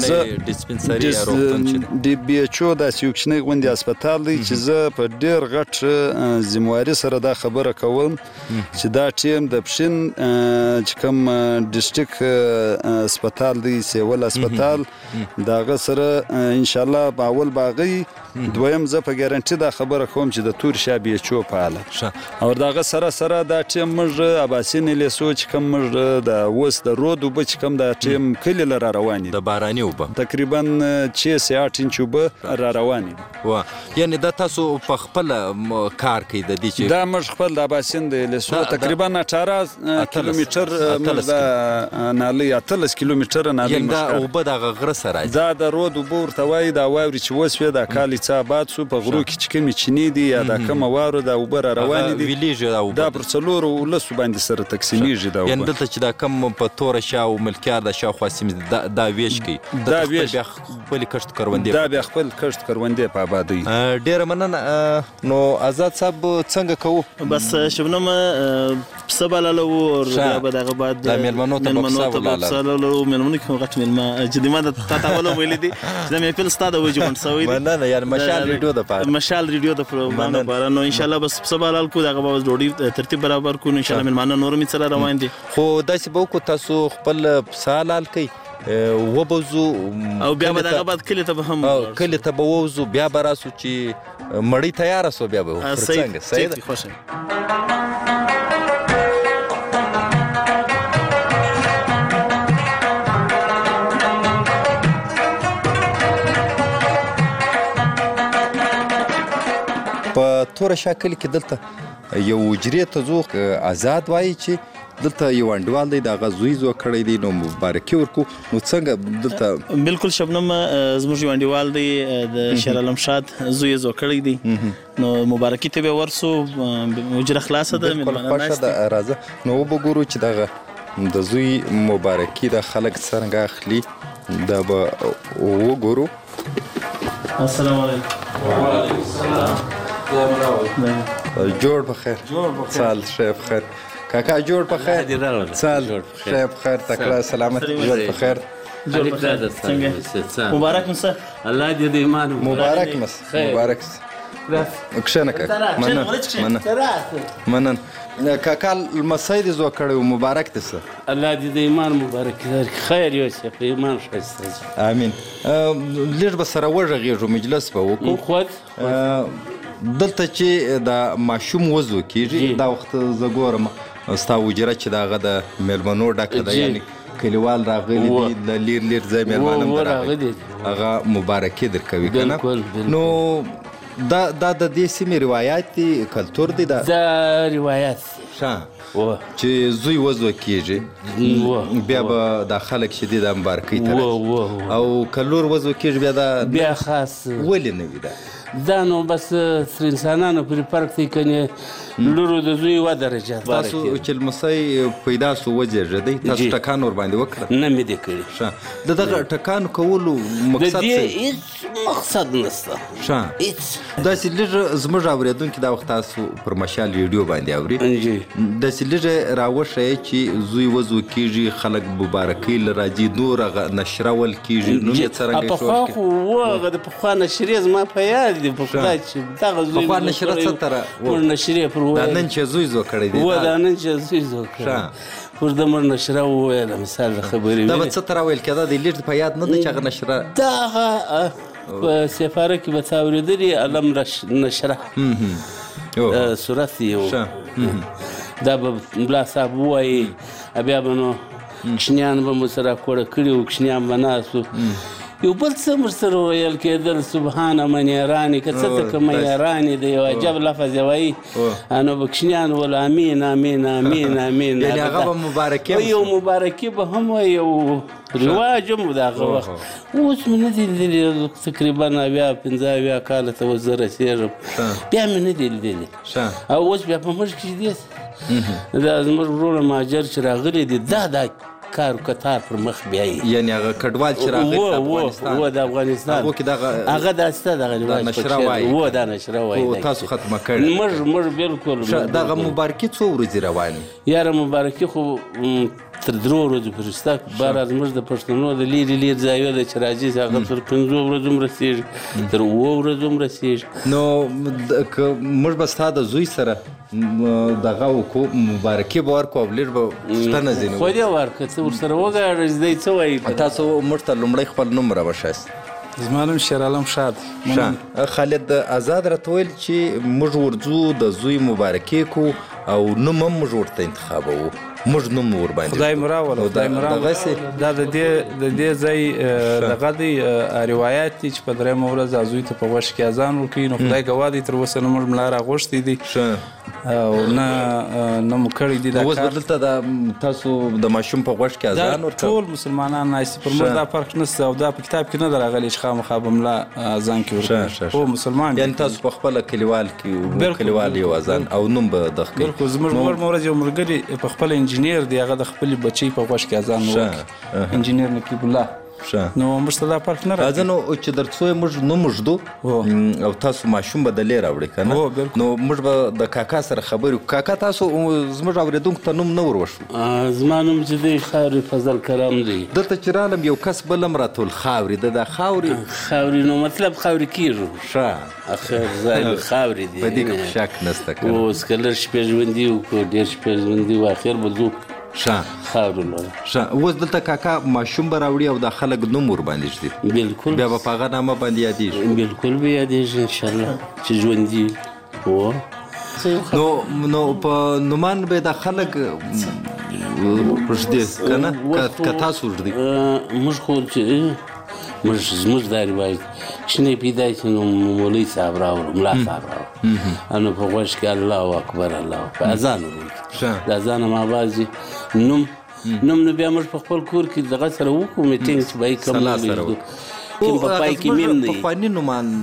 د بي ایچ او داسې یو کوچنی غوندې هسپتال دی چې زه په ډېر غټ ذمواري سره دا خبره کوم چې دا ټیم د پښین چې کوم ډسټریکټ هسپتال دی سیول هسپتال د هغه سره انشاءالله په اول به هغه دویم زه په ګارنټي دا خبره کوم چې د تور شا بي ایچ او فعاله او د هغه سره سره دا ټیم موږ اباسین الیسو چې کوم موږ د اوس د رود اوبه چې کوم دا ټیم کلي له را روانې دي د باراني اوبه تقریبا چې سه اټ انچ اوبه را روانې دي. وا یعنې دا تاسو په خپله کار کوي د دې چې دا موږ خپل د اباسین د الیسو تقریبا اټاره کیلومتر موږ د نالۍ اتلس کیلومتره نالۍ یعنې دا اوبه دغه غره سره راځي دا د رود اوبه ورته وایي دا واورې چې وسوې دا کال څه آباد سو په غرو کې چې کومې چینې دي یا دا کومه واوره دا اوبه را روانې دي ویلیږي دا اوبه دا پر څلورو ولسو باندې سره تقسیمیږي دا اوبه یعنې دلته چې دا کوم په توره شا او ملکیار د شاوخوا سیمې دا ویش کوي دا ویش بیا خپلې کښت کروندې دا بیا خپل کښت کروندې په آبادۍ. ډېره مننه. نو آزاد صاحب څنګه کوو؟ بس شبنم پسه بللو او بیا به دغه بعد مېلمنو ته به پسه بللو مېلمنو کې غټ مېلمه چې د ما د تا ته اول ویلي دي چې د محفل ستا د وجه غونډ سوی دی مننه یعنې مشال ریډیو دپاره مشال ریډیو د پروګرام لپاره نو انشاءالله بس پسه بلل کو دغه به ډوډۍ ترتیب برابر کړو انشاءالله مېلمانه نور هم سره روان دي خو داسې به وکړو تاسو خپل پسه حلال کوئ وبوزو او بیا به دغه بعد کلي ته به هم کلي ته به ووځو بیا به راسو چې مړۍ تیاره سوه بیا به وخورو څنګه صحیح ده خوښه په توره شا کلي کې دلته یو حجرې ته ځو آزاد وایي چې دلته یو انډیوال دی د هغه زوی زوی کړی دی نو مبارکي ورکو نو څنګه دلته بالکل شبنم زموږ یو انډیوال دی د شیر علم شاد زوی زوی کړی دی نو مبارکي ته به ورسو حجره خلاصه ده بالکل خوښه ده راځه نو وګورو چې دغه د زوی مبارکي د خلک څنګه اخلي دا به وګورو. السلام علیکم. وعلیکم السلام. جوړ بخیر. جوړ بخیر. سال ښه بخیر. کاکا جوړ بخیر. سال ښه بخیر. تکړه سلامت جوړ بخیر. جوړ بخیر. څنګه مبارک مسه الله دې د ایمان مبارک مس مبارک کښنه کاکا منن منن کاکا لمسی دې زوی کړی و مبارک دې سه الله دې د ایمان مبارک درکړي خیر یوسف په ایمان ښایسته امین. لږ به سره وغږېږو مجلس به وکړو خود دلته چې د ماشوم وضو کېږي دا وخت زه ګورم ستا حجره چې د هغه د میلمنو ډکه ده یعنې کلیوال راغلي دي د لیر لیر ځای میلمانه هم راغلي هغه مبارکي درکوي که نه نو دا دا د دې سیمې روایات دي کلتور دی دا دا روایات ښه چې زوی وضو کېږي بیا به دا خلک چې دي د مبارکۍ ته او که لور وضو کېږي بیا دا بیا خاص ولې نه وي دا دا نو بس تر انسانانو پورې فرق دی کنې لورو د زوی یوه درجه تاسو چې لمسی پیدا سو وزېږېدی تاسو ټکان ورباندې وکړه نه مې دی کړي ښه د دغه ټکانو کولو مقصد د دې هېڅ مقصد نشته ښه داسې لږ زموږ اورېدونکي دا وخت تاسو پر مشال ویډیو باندې اوري داسې لږ راوښیئ چې زوی وضو کېږي خلک مبارکۍ له راځي نور هغه نشرول کېږي نوم یې څرنګه پخوا خو و هغه د پخوا نشرې زما په یاد دي په خدای چې دغه زوی پخوا نشره څه ته نشرې پر دا نن چې زوی زو کړی دی و دا نن چې زوی زو کړی پر د مر نشره وویله مثال د خبرې دا به څه ته راویل کېده دی لږ په یاد نه ده چې هغه نشره دا هغه په سفاره کې به څه اورېدلي علم نشره صورت یو دا به ملا صاحب ووایي بیا به نو کوچنیان به مو سره کوړه کړي وو کوچنیان به ناست وو یو بل څه مر سره ویل کېدل سبحانه من یرانې که څه ته که من یرانې د یو عجب لفظ یې وایي نو به کوچنیان ول امین امین امین امین یعنې هغه به مبارکي یو مبارکي به هم وایي یو رواج هم و د هغه وخت اوس مې نه دي لیدلي تقریبا اویا پنځه اویا کاله ته اوس زه رسېږم بیا مې نه دي لیدلي او اوس بیا په موږ کې دي دا زموږ ورونه مهاجر چې راغلي دي دا دا کار کتار پر مخ بیایي یعنې هغه کډوال چې راغلي د افغانستان و د افغانستان هغو کې دغه هغه دا سته دغه رواج نشره وایي و دا نشره وایي تاسو ختمه کړې موږ موږ بالکل دغه مبارکي څو ورځې روانې یاره مبارکي خو تر درو ورځو پورې شته بهرحال زموږ د پښتنو د لرې لرې ځایو ده چې راځي هغه تر پنځو ورځو هم رسېږي تر اووه ورځو هم رسېږي نو که موږ به ستا د زوی سره دغه وکړو مبارکي به ورکړو او لږ به پوښتنه ځینې خو دې ورکړه ته ورسره وګاډه دی څه وایي تاسو موږ ته لومړی خپل نوم راوښایست زما نوم شیر علم شاد خالد آزاد راته ویل چې موږ ورځو د زوی مبارکي کو او نوم هم موږ ورته انتخابوو موږ نوم ورباندې خدای مو راوله خدای مو راوله دا د دې د دې ځای دغه دی روایات دي چې په درېیمه ورځ زوی ته په غوښ کې اذان ورکوي نو خدای ګواه دی تر اوسه نه موږ ملا راغوښتی دي او نه نه مو کړی دي دا اوس به دلته د تاسو د ماشوم په غوښ کې اذان ورکوي ټول مسلمانان ناست پر موږ دا فرق نشته او دا په کتاب کې نه ده راغلی چې خامخا به ملا اذان کې ورکوي هو مسلمان یعنې تاسو په خپله کلیوال کې کلیوال یو اذان او نوم به دغه کوي بلکل زموږ مور ورځ یو ملګري په خپل انجینیر دی هغه د خپل بچی په غوښ کې اذان وکړي انجینیر نقیب الله نو موږ ته دا فرق نه راځي نو چې در څو موږ نوم ږدو او تاسو ماشوم به دلې راوړئ که نه نو موږ به د کاکا سره خبرې وکړو کاکا تاسو زموږ اورېدونکو ته نوم نه ور وښو زما نوم چې دی خاورې فضل کرم دی دلته چې رالم یو کس بل هم راته ویل خاورې ده دا خاورې خاورې نو مطلب خاورې کېږو ښه اخر ځای خاورې دی په دې کې شک نشته که اوس که لږ شپې ژوندي وکړو ډېر شپې ژوندي و اخر به ځو ښه خاورو لره ښه اوس دلته کاکا ماشوم به راوړي او دا خلک نوم ورباندې ږدي بلکل بیا به په هغه نامه باندې یادېږي بلکل به یادېږي انشاءالله چې ژوندي و نو نو په نومان به دا خلک ږدي که نه که تاسو ږدئ موږ خو چې موږ زموږ دا روایت چې نه پیدا شي نو مولوي صاحب راوړو ملا صاحب راوړو نو په غوږ کې الله اکبر الله په اذان وایي د اذان هم اواز نوم نوم نو بیا موږ په خپل کور کې دغه سره وکړو میټینګ چې به یې کوم کوم په پای کې میم دی پخواني نومان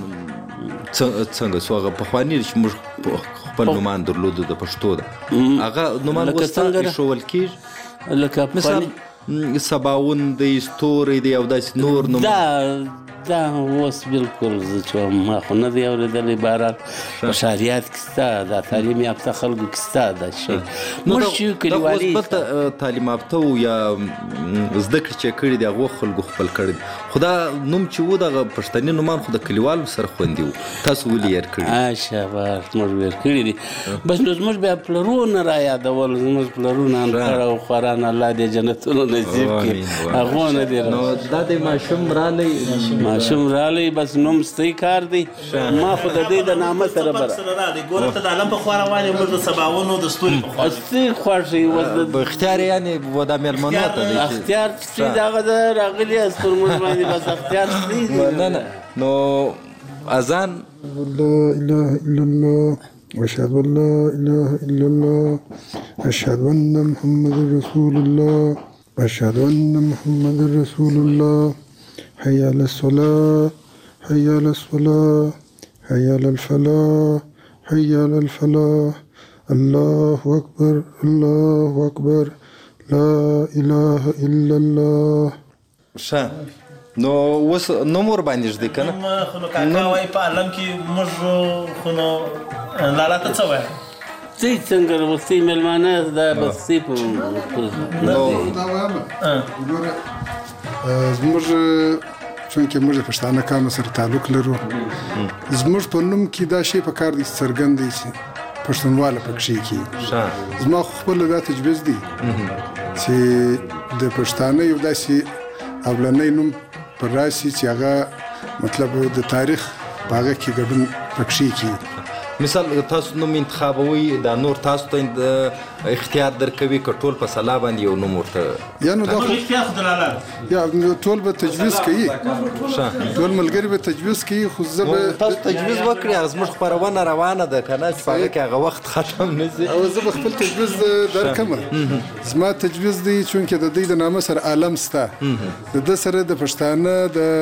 څنګه سو هغه پخواني چې موږ خپل نومان درلودو د پښتو ده هغه نومان اوس ایښودل کېږي لکه مثلا سباون دی ستوری دی او داسې نور نوم دا دا اوس بلکل زه چې ما خو نه دی اورېدلی بهرحال په ښاریات کې شته دا تعلیم یافته خلکو کې شته دا شی موږ چې کلیوالي اوس تعلیم یافته و یا زده کړې چې کړي دي هغو خلکو خپل کړي دي خو دا نوم چې و دغه پښتني نومان خو د کلیوالو سره خوندي و تاسو ولې یې کړي شاباش موږ یې کړي دي بس نو زموږ بیا پلرونه را یادول زموږ پلرونه انکړه او خواران الله دې جنتونو نصیب کړي هغو نه دي نو دا د ماشوم رالی ماشوم رالی بس نوم ستی کار دی ما خو د دې د نامه سره بره ګوره ته د علم په خوا روان یې موږ د سباونو د ستوري په خوا ستوري خوښ یې په اختیار یعنې و دا مېلمنو ته دی اختیار چې دغه د راغلي است پر موږ باندې بس اختیار دی نه نه نو اذان لا اله الا الله واشهد ان لا اله الا الله اشهد ان محمد رسول الله اشهد ان محمد رسول الله حي على الصلاة حي على الصلاة حي على الفلاح حي على الفلاح الله أكبر الله أكبر لا إله إلا الله ښه نو اوس نوم ورباندې ږدي که نه خو نو کاکا وایي په عالم کې موږ خو نو لالا ته څه وایي ځئ څنګه وروستۍ مېلمانه دا بستۍ په زموږ چونکې موږ د پښتانه قام سره تعلق لرو زموږ په نوم کې دا شی په کار دی څرګند دی چې پښتونواله پکښې کېږي زما خو خپله دا تجویز دی چې د پښتانه یو داسې اولنی نوم پر راشي چې هغه مطلب د تاریخ په هغه کې ګډون پکښې کېږي مثال تاسو نوم انتخابوي دا نور تاسو ته اختیار درکوي که ټول په سلا باندې یو نوم ورته یا نو دا یا ټول به تجویز کوي ټول ملګري به تجویز کوي خو زه به تاسو تجویز وکړئ هغه زموږ خپرونه روانه ده که نه چې په هغه کې هغه وخت ختم نه شي او زه به خپل تجویز درکم زما تجویز دی چونکې د دوی د نامه سره عالم شته د ده سره د پښتانه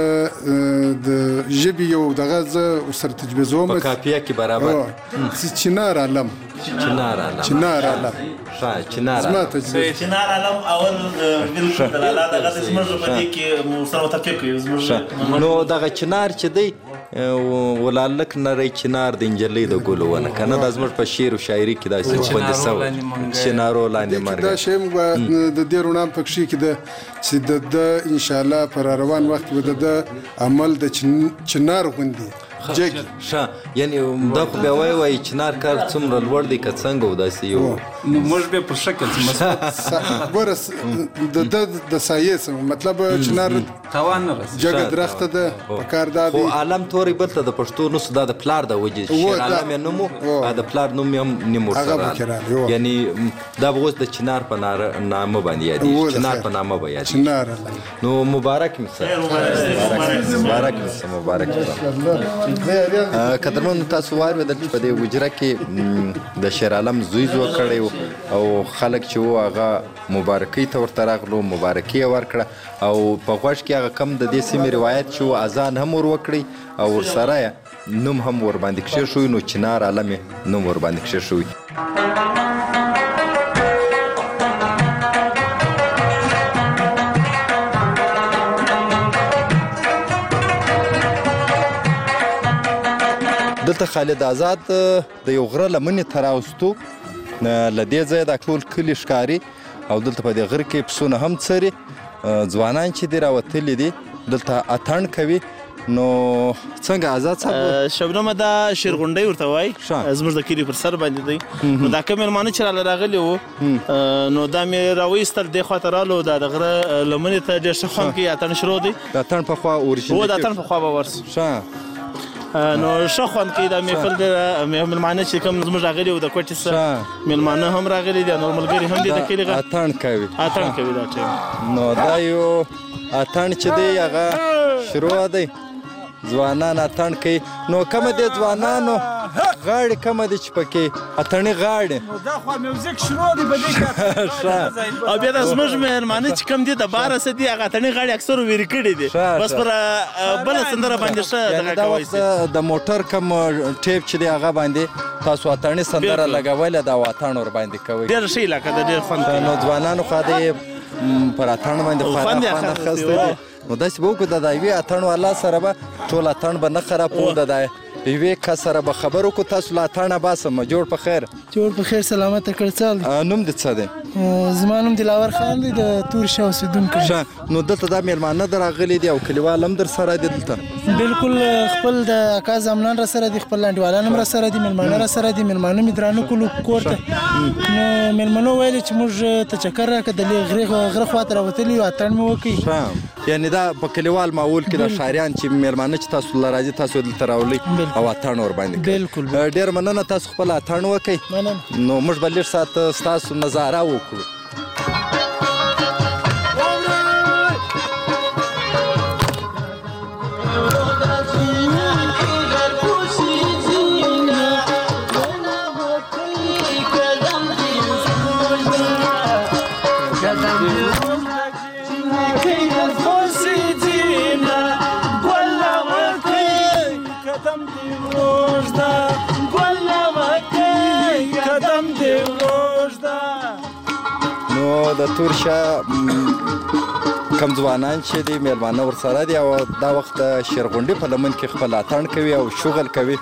د ژبې یو دغه زه ورسره تجویزوم په کاپیه کې برابر چنار عالم چنار عالم چنار عالم ښه چنار عالم چنار عالم اول بالکل د لالا دغه زموږ په دې کې سره متفق یو زموږ نو دغه چنار چې دی ولالک نری چنار د انجلۍ د ګلو ونه که نه دا زموږ په شعر و شاعري کې داسې خوندې سوی چنارو لاندې مرګ دا شی موږ د دې رڼا پکښې کې ده چې د ده انشاءالله په را روان وخت به د ده عمل د چنار غوندې جګي ښه یعنې دا خو بیا وایي وایي چنار کار څومره لوړ دی که څنګه و داسې یو نو موږ بیا په شکل ګوره د ده د سایې څنګه مطلب چنار توان نه رسي جګه درخته ده په کار دا دی خو عالم تورې بل ته د پښتو نوسو دا د پلار د وجې شیر عالم یې نوم و د پلار نوم یې هم نیم ورسره یعنې دا به اوس د چنار په نامه باندې یادېږي چنار په نامه به یادېږي نو مبارک مې شه مبارک مې شه مبارک مې شه قدرمنو تاسو واورېدل چې په دې حجره کې د شیر عالم زوی زوی کړی و او خلک چې و هغه مبارکۍ ته ورته راغلو مبارکي یې ورکړه او په غوږ کې هغه کم د دې سیمې روایت چې و اذان هم ور وکړئ او ورسره یې نوم هم ورباندې کښېښوي نو چنار عالم یې نوم ورباندې کښېښوي دلته خالد آزاد د یو غره لمنې ته راوستو له دې ځایه دا ټول کلي ښکاري او دلته په دې غره کې پسونه هم څري ځوانان چې دي راوتلي دي دلته اتڼ کوي نو څنګه آزاد صاحب شبنم دا شیرغونډۍ ورته وایي زموږ د کلي پر سر باندې دی نو دا کوم مېلمانه چې راله راغلي وو نو دا مې راوایستل دې خواته رالو دا د غره لمنې ته ډېر ښه خوند کوي اتڼ شروع دی د اتڼ په خوا اورجینل هو د اتڼ په خوا به ورسو نو ښه خوند کوي دا محفل دی مېلمانه چې کوم زموږ راغلي وو د کوټې څخه مېلمانه هم راغلي دي نور ملګري هم دي د کلي اتڼ کوي اتڼ کوي دا ټیم نو دا یو اتڼ چې دی هغه شروع دی ځوانان اتڼ کوي نو کومه دي ځوانانو غاړې کومه دي چې پکې اتڼې غاړې دا خو میوزیک شروع دی په دې کې او بیا د زموږ مېلمانه چې کوم دي د باره څه دي هغه اتڼې غاړې اکثر ویرې کړي دي بس پر بله سندره باندې ښه دغه دا وخت د موټر کوم ټیپ چې دی هغه باندې تاسو اتڼې سندره لګوله دا اتڼ ور باندې کوئ ډېر ښه علاقه ده ډېر خوند کوي نو ځوانانو خوا دې پر اتڼ باندې خورا خوند اخیستی دی نو داسې به وکړو د یوې اتڼ والا سره به ټول اتڼ به نه خرابوو د یوې کس سره به خبر وکړو تاسو له اتڼه باسم جوړ په خیر جوړ په خیر سلامته کړڅال نوم دې څه دی زما نوم دلاور خان دی د تور شاه اوسېدونکی نو دلته دا مېلمانه در راغلي دي او کلیوال هم در سره دي دلته بالکل خپل د اکا زامنان را سره دي خپل لنډوالان هم را سره دي مېلمانه را سره دي مېلمانه مې درانه کړلو کور ته نو مېلمنو ویلې چې موږ ته چکر راکړه د غره غره خواته راوتلي یو اتڼ مې وکړي یعنې دا په کلیوال ماحول کې د ښاریان چې مېلمانه چې تاسو له راځي تاسو دلته راولئ او اتڼ ورباندې کوئ بالکل ډېر مننه تاسو خپل اتڼ وکړئ نو موږ به لږ ساعت ستاسو نظاره وکړو د تور شاه کم ځوانان چې دي مېلمانه ورسره دي او دا وخت د شیرغونډۍ په لمن کې خپل اتڼ کوي او شغل کوي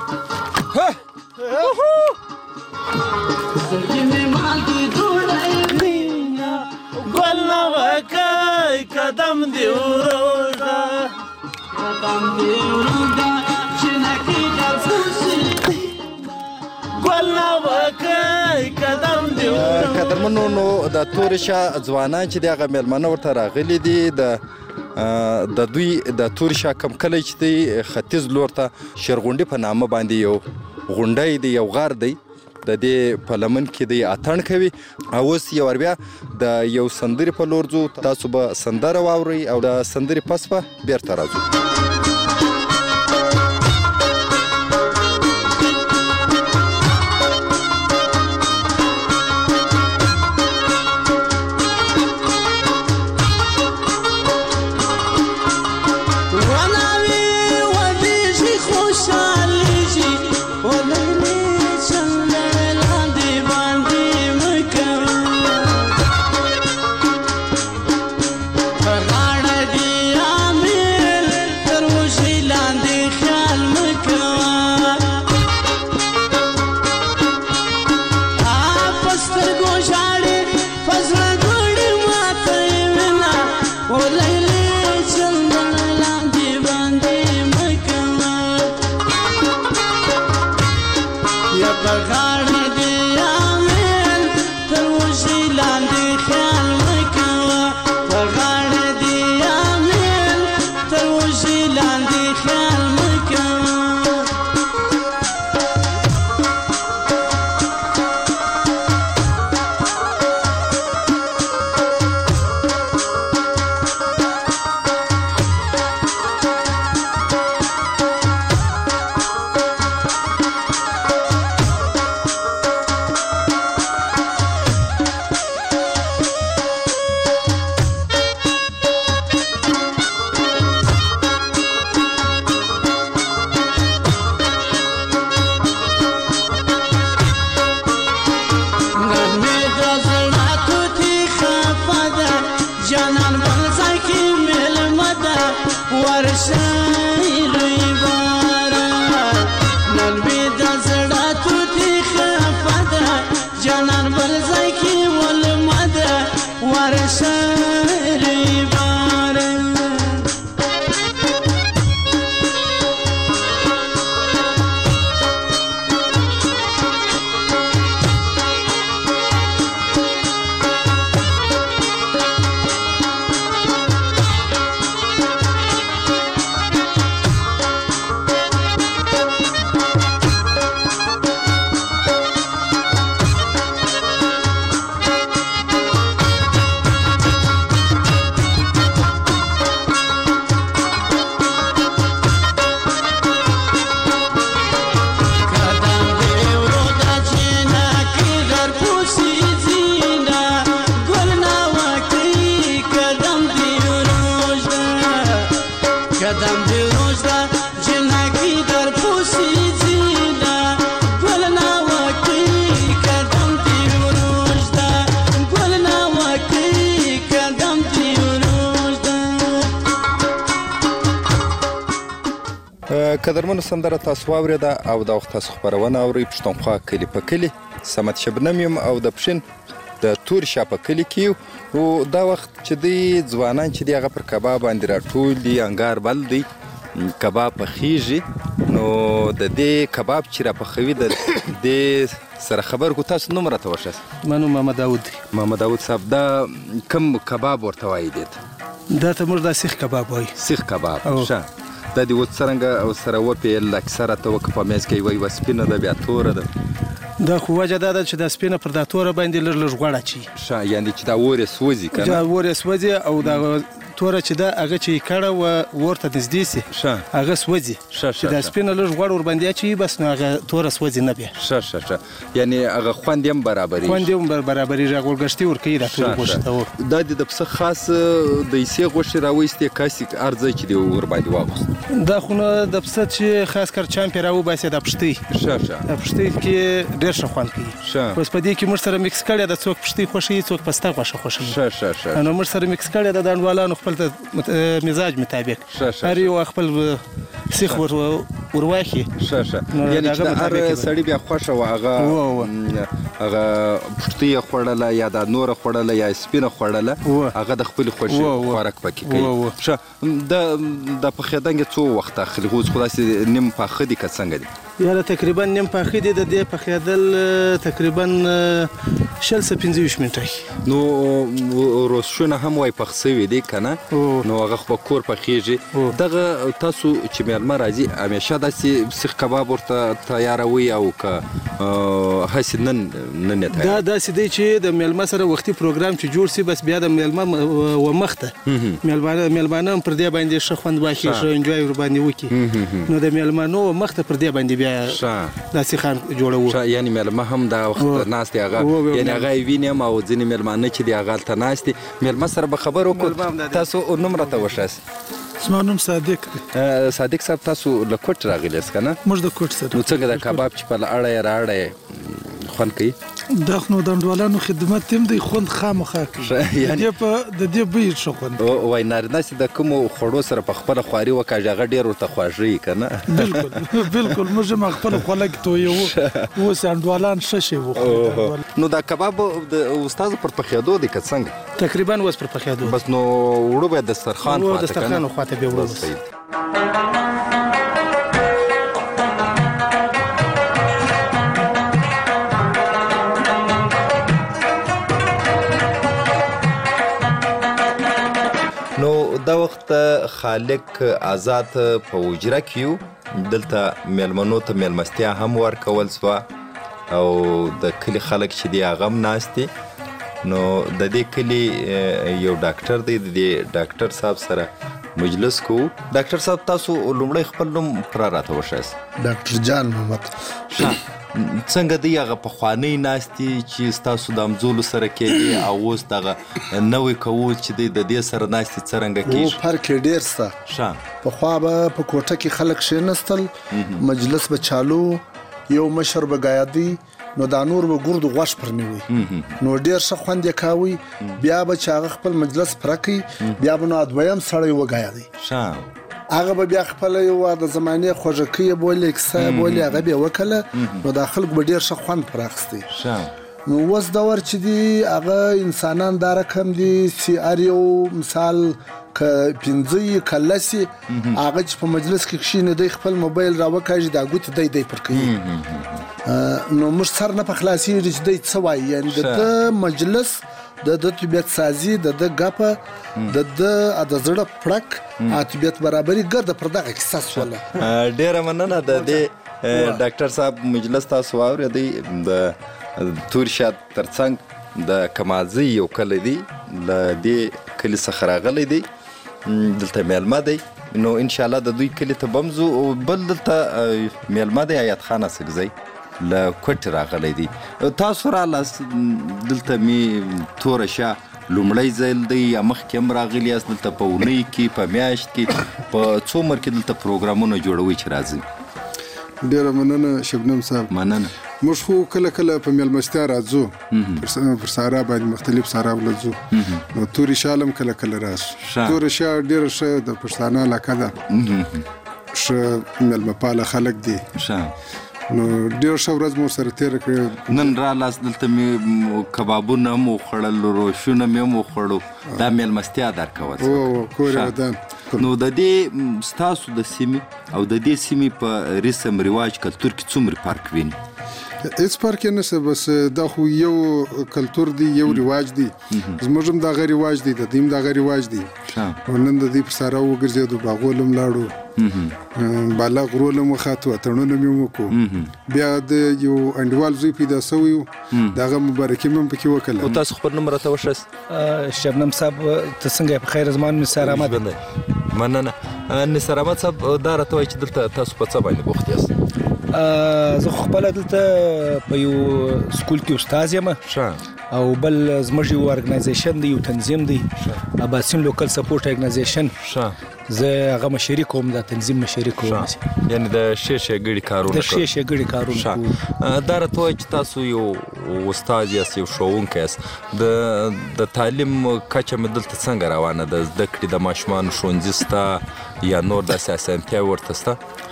قدم دی ورو قدم دی ورو چنکی جلسوسی ګلنا وکای قدم دی ورو قدرمنو نو د تور شاه ځوانان چې دغه مېلمانه ورته راغلي دي د د دوی د تور شاه کم کلی چې دی ختیځ لور ته شیرغونډۍ په نامه باندې یو غونډۍ دی یو غار دی د دې په لمن کې دی اتڼ کوي او اوس یو بیا د یو سندرې په لور ځو تاسو به سندره واورئ او د سندرې پس به بیرته راځو قدرمنو سندره تاسو واورېده او دا وخت تاسو خپرونه اورئ پښتونخوا کلي په کلي صمد شبنم یم او د پښین د تور شا په کلي کې او دا وخت چې دی ځوانان چې دی هغه پر کباب باندې راټول دي انګار بل دی کباب پخیږي نو د دې کباب چې را پخوي د دې سره خبر کو تاسو نوم راته وښاست. منو محمد داود محمد داود صاحب دا کوم کباب ورته وایي دی؟ دا ته موږ د سیخ کباب وایي. سیخ کباب ښه دا دی اوس څرنګه او سره وپیل اکثره ته وکه په میز کې وایي وسپینه ده بیا توره ده. دا خو وجه دا ده چې دا سپینه پر دا توره باندې لږ لږ غوړه چي ښه یعنې چې دا اور یې سوځي که نه دا اور یې سوځي او دا توره چې ده هغه چې کړه و اور ته نږدې سي هغه سوځي چې دا سپینه لږ غوړ ورباندې اچوي بس نو هغه توره سوځي نه بیا ښه ښه ښه یعنې هغه خوند یې هم برابرېږي خوند یې هم برابرېږي هغه ورګشتي ورکوي دا تورې غوښې ته دا د د پسه خاص د حصې غوښې راویستې کاسې هر ځای چې دی ورباندې واغوست دا خو نه د پسه چې خاص کر چامپ یې راوباسي دا پښتۍ ښه ښه دا پښتۍ کې ډېر ښه خوند کوي اوس په دې کې موږ سره میکس کړی ده څوک پښتۍ خوښوي څوک پسته غوښه خوښوي ښه ښه ښه نو موږ سره میکس کړی ده د انډوالانو خپل مزاج مطابق هر یو خپل سیخ ورواخي ښه ښه یعنې چې د هر سړي بیا خوښه وه هغه هغه پښتۍ یې خوړله یا دا نوره خوړله یا سپینه خوړله هغه د خپلې خوښې خوراک پکې کوي ښه دا پخېدنګ یې څو وخت اخلي اوس خو داسې نیم پاخه دي که څنګه دي؟ یاره تقریبا نیم پاخه دي د دې پخېدل تقریبا شل څه پنځه ویشت منټه نو روسشونه هم وایي پخ سوي دي که نه نو هغه خو په کور پخېږي دغه تاسو چې میلمه راځي همیشه داسې سیخ کباب ورته تیاروئ او که هسې نن نن یې دا داسې دی چې د میلمه سره وختي پروګرام چې جوړ سي بس بیا د میلمه و مخته میلمانه هم پر دې باندې ښه خوند واخلي ښه انجوای ورباندې وکړي نو د میلمانو و مخته پر دې باندې بیا دا سیخان جوړوو یعنې میلمه هم دا وخت ناست دی هغه یعنې هغه یې ویني هم او ځینې میلمانه چې دي هغه هلته ناست دي میلمه سره به خبر وکړو تاسو نوم راته وښاست. زما نوم صادق دی. صادق صاحب تاسو له کوټ راغلي یاست که نه؟ موږ د کوټ سره. نو څنګه د کباب چې په اړه یې راړه یې خوند کوي؟ دا خو نو د انډوالانو خدمت هم دی خوند خامخا کوي د دې بوی ښه خوند وایي نارینه چې د کومو خوړو سره په خپله خواري وکاږي هغه ډېر ورته خواږه یي که نه؟ بلکل بلکل موږ هم خپله خوله کې تویوو اوس انډوالان ښه شی وخوري. نو دا کباب د استازو پر پخېدو دی که څنګه؟ تقریبا اوس پر پخېدو بس نو وړو به دسترخوان خواته که نه؟ دسترخوان خواته بیا وړو نو دا وخت خالق آزاد په وجره کې یو دلته میلمنو ته میلمستیا هم ورکول سوه او د کلي خلک چې دی هغه هم ناست دي نو د دې کلي یو ډاکټر دی د دې ډاکټر صاحب سره مجلس کوو. ډاکټر صاحب تاسو لومړی خپل نوم پوره راته وښایاست. ډاکټر جان محمد. څنګه دی هغه پخوانۍ ناستې چې ستاسو د همزولو سره کېدې او اوس دغه نوی کوو چې دی د دې سره ناستې څرنګه کېږي؟ فرق یې ډېر شته. پخوا به په کوټه کې خلک کښېنستل مجلس به چالو یو مشر به ګایدي نو دا نور به ګردو غوښ پر نیوي نو ډېر ښه خوند یې کاوي بیا به چې هغه خپل مجلس پوره کوي بیا به نو دویم سړی وګایدي هغه به بیا خپل یو د زمانې خوږکۍ یې بولې کیسه یې بولې هغه به یې وکړله نو دا خلکو به ډېر ښه خوند پر اخیستی. نو اوس دور چې دی هغه انسانان دا رقم دي چې هر یو مثال که پنځه یې که لس یې هغه چې په مجلس کې کښېني دی خپل موبایل راوکاږي دا ګوتې دی دی پر کوي نو موږ سر نه په خلاصېږي چې دی څه وایي یعنې د ده مجلس د د طبیعت سازي د د ګپه د د د زړه پړک طبیعت برابري ګرده پر دغه کیسه سوله. ډېره مننه د دې ډاکټر صاحب مجلس تاسو واورېدئ د تور شا ترڅنګ د کمازي یو کلی دی له دې کلي څخه راغلی دی دلته میلمه دی نو انشاءالله د دوی کلي ته به ځو بل دلته میلمه دی ایات خان اسکزی له کوټې راغلی دی تاسو رالاست دلته مې توره شا لومړی ځل دی یا مخکې هم راغلي یاست دلته په اونۍ کې په میاشت کې په څو عمر کې دلته پروګرامونه جوړوئ چې راځئ؟ ډېره مننه شبنم صاحب. مننه. موږ خو کله کله په میلمستیا راځو، پر سارا باندې مختلف سارا ولځو، نو توري شالم کله کله راشي. توري شال ډېره ښه د پښتانه علاقه ده، ښه میلمه پاله خلک دي، نو ډېر ښه ورځ مو سره تېره کړې. نن رالاست دلته مې کبابونه هم وخوړل، روشونه مې هم وخوړو، دا میلمستیا درکوه. کور یې ودان. نو د دې ستاسو د سیمې او د دې سیمې په رسم رواج کلتور کې څومره فرق ویني؟ هیڅ فرق یې نشته، بس دا خو یو کلتور دی، یو رواج دی. زموږ هم دغه رواج دی، د دوی هم دغه رواج دی. نن د دوی په سارا وګرځېدو، باغول هم لاړو، بالا غرول هم وخاتو، اتڼونه مې وکړو، بیا د یو انډیوال زوی پیدا سوی و، دغه مبارکي مې هم پکې وکړله. او تاسو خپل نوم راته وښایاست؟ شبنم صاحب ته څنګه یې؟ په خیر زمان نثار احمد. مننه. نثار احمد صاحب دا راته وایي چې دلته تاسو په څه باندې بوخت یاست؟ زه خو خپله دلته په یو سکول کې استاد یم، او بل زموږ یو ارګنایزیشن دی، یو تنظیم دی، اباسین لوکل سپورټ ارګنایزیشن، زه هغه مشري کوم، د تنظیم مشري کوم. یعنې د ښې ښېګړې کارونه د ښې ښېګړې کارونه کوو. دا راته وایي چې تاسو یو استاد یاست، یو ښوونکی یاست، د تعلیم کچه مې دلته څنګه روانه ده؟ زده کړې د ماشومانو ښوونځي شته یا نور داسې اسانتیاوې ورته شته؟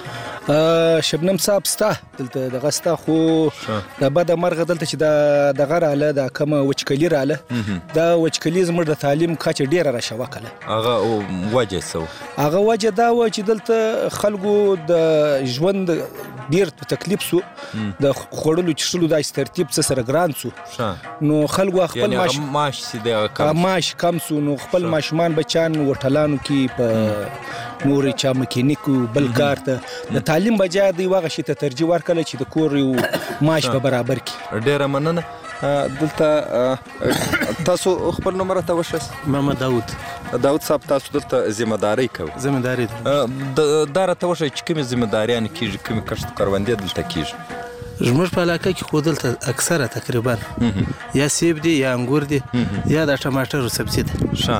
شبنم صاحب ستا دلته دغه ستا، خو د بده مرغه دلته چې دغه راله، دا کومه وچکلي راله، دا وچکلي زموږ د تعلیم کچه ډېره راشه وکړله. هغه وجه څه و؟ هغه وجه دا وه چې دلته خلکو د ژوند ډېر تکلیف سو، د خوړلو چښلو داسې ترتیب څه سره ګران سو، نو خلکو خپل معاش کم سو، نو خپل ماشومان بچیان هوټلانو کې په نورې چا مکینیکو بل کار ته د تعلیم بجای دوی هغه شي ته ترجیح ورکړله چې د کور یو معاش په برابر کړي. ډېره مننه. دلته تاسو خپل نوم راته وښایاست؟ محمد داود. داود صاحب، تاسو دلته ذمه داري کوئ؟ ذمه داري دا راته وښایئ چې کومې ذمه داریانې کېږي، کومې کښت کروندې دلته کېږي؟ زموږ په علاقه کې خو دلته اکثره تقریبا یا سیب دي یا انګور دي یا د ټماټرو سبزي ده. ښه،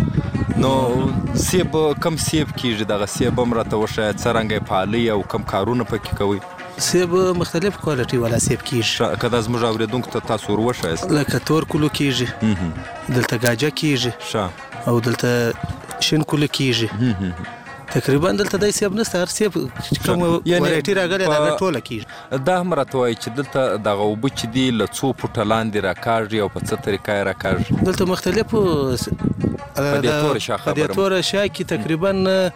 نو سیب کم سیب کېږي؟ دغه سیب هم راته وښایه، څه رنګه یې پالئ او کم کارونه پکې کوئ؟ سیب مختلف کوالټي والا سیب کېږي. که دا زموږ اورېدونکو ته تاسو ور وښایاست؟ لکه تور کلو کېږي، دلته گاجه کېږي، او دلته شین کلو کېږي. تقریبا دلته دای سیب نشته، هر سیب کوم ورايټي راغلی دا ټوله کېږي. دا هم راته وایي چې دلته دغه اوبه چې دي له څو فوټه لاندې راکاږي او په څه طریقه یې راکاږي؟ دلته مختلفو په دې توره شا خبره، په دې توره شا کې تقریبا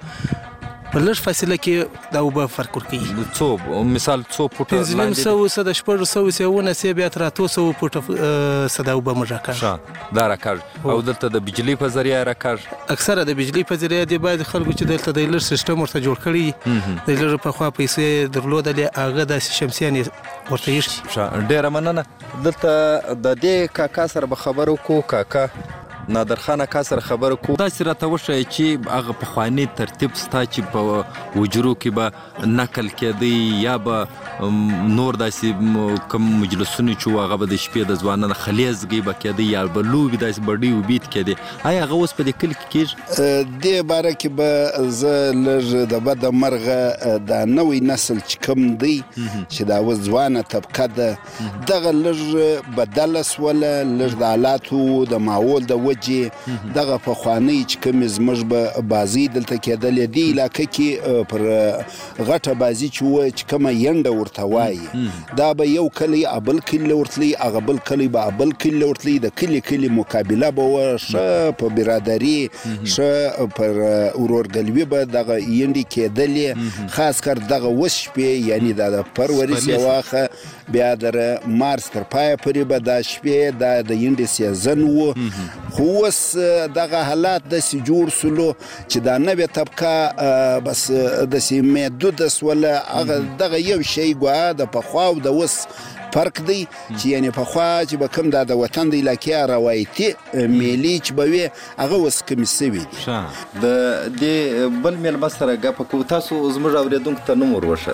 په لږ فاصله کې دا اوبه فرق ورکوي. څو مثال څو فوټه پنځه نیم سوه څه د شپږو سوو سیونه سیب یا تر اتو سوو فوټه څه دا اوبه موږ راکاږي. دا راکاږي. او دلته د بجلي په ذریعه راکاږي؟ اکثره د بجلي په ذریعه دی. باید خلکو چې دلته د لږ سیستم ورته جوړ کړي، د لږ پخوا پیسې درلودلې، هغه داسې شمسیانې ورته ایښي. ډېره مننه. دلته د دې کاکا سره به خبرې وکړو. کاکا نادر خان اکا سره خبرې کوو. داسې راته وښایه چې هغه پخوانی ترتیب ستا چې په حجرو کې به نقل کېدی، یا به نور داسې کوم مجلسونه چې وو هغه به د شپې د ځوانانو خلیزګۍ به کېدی، یا به لوبې داسې بډۍ وبید کېدی، آیا هغه اوس په دې کلي کې کېږي؟ دې باره کې به زه لږ د بده مرغه دا نوی نسل چې کوم دی چې دا اوس ځوانه طبقه ده، دغه لږ بدله سوله، لږ د حالاتو د ماحول د وجې دغه پخوانۍ چې کومې زموږ به بازۍ دلته کېدلې، دې علاقه کې پر غټه بازي چې وه چې کومه ینډه ورته وایي، دا به یو کلی ابل کلي له ورتلي، هغه بل کلی به ابل کلي له ورتلي، د کلي کلي مقابله به وه، ښه په برادري، ښه پر ورورګلوي به دغه ینډې کېدلې. خاص کر دغه اوس شپې، یعنې دا د پروریز یې واخه، بیا در مارس تر پایه پورې به دا شپې دا د ینډې سیزن و. خو اوس دغه حالات داسې جوړ سولو چې دا نوې طبقه بس داسې محدوده سوله. هغه دغه یو شی ګواه د پخوا او د اوس فرق دی، چې یعنې پخوا چې به کوم دا د وطن د علاقې روایتي میلې چې به وي، هغه اوس کمې سوي دي. د دې بل میلمه سره ګپه کوو. تاسو زموږ اورېدونکو ته نوم ور وښایاست؟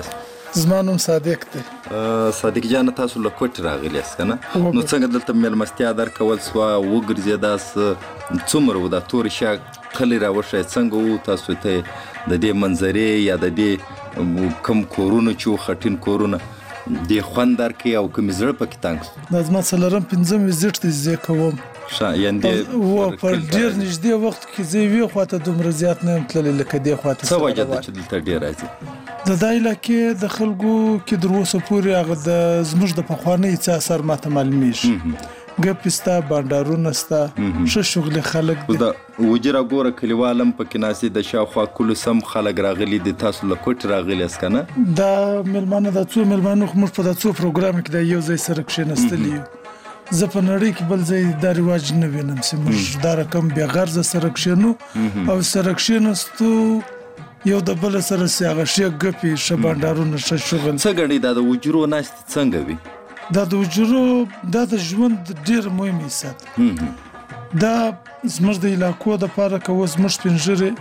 زما نوم صادق دی. صادق جان تاسو له کوټ راغلی یاست که نه؟ نو څنګه دلته میلمستیا درکول سوه وګرځېداست څومره و دا تورې شا کلی راوښی څنګه و تاسو ته د دې منظرې یا د دې کم کورونه چې و خټین کورونه دې خوند درکوي او کومې زړه پکې تنګ سو؟ دا زما څلورم پنځم ویزیټ دی زه کوم. ښه یعنې و په ډېر نږدې وخت کې زه یوې خواته دومره زیات نه یم تللی لکه دې خواته. څه وجه ده چې دلته ډېر راځي؟ د دا علاقې د خلکو کې تر اوسه پورې هغه د زموږ د پخوانۍ څه اثر ماته معلومیږي. ګپې سته، بانډارونه سته، ښه شغلي خلک دي. د وجره ګوره کلیوال هم پکې ناستې د شاوخوا کلو سم خلک راغلي دي، تاسو له کوټې راغلي یاست که نه؟ دا مېلمانه دا څو مېلمانه خو موږ په دا څو پروګرام کې دا یو ځای سره کښېنستلي یو. زه په نړۍ کې بل ځای دا رواج نه وینم چې موږ دا رقم بیا غرضه سره کښېنو او سره کښېنستو یو د بل سره سي هغه ښې ګپې، ښه بانډارونه، ښه شغل. څه ګڼې دا د وجرو ناستې څنګه وي؟ دا د وجرو دا د ژوند ډېر مهم حصه ده. دا زموږ د علاقو دپاره که اوس زموږ سپین ږیرې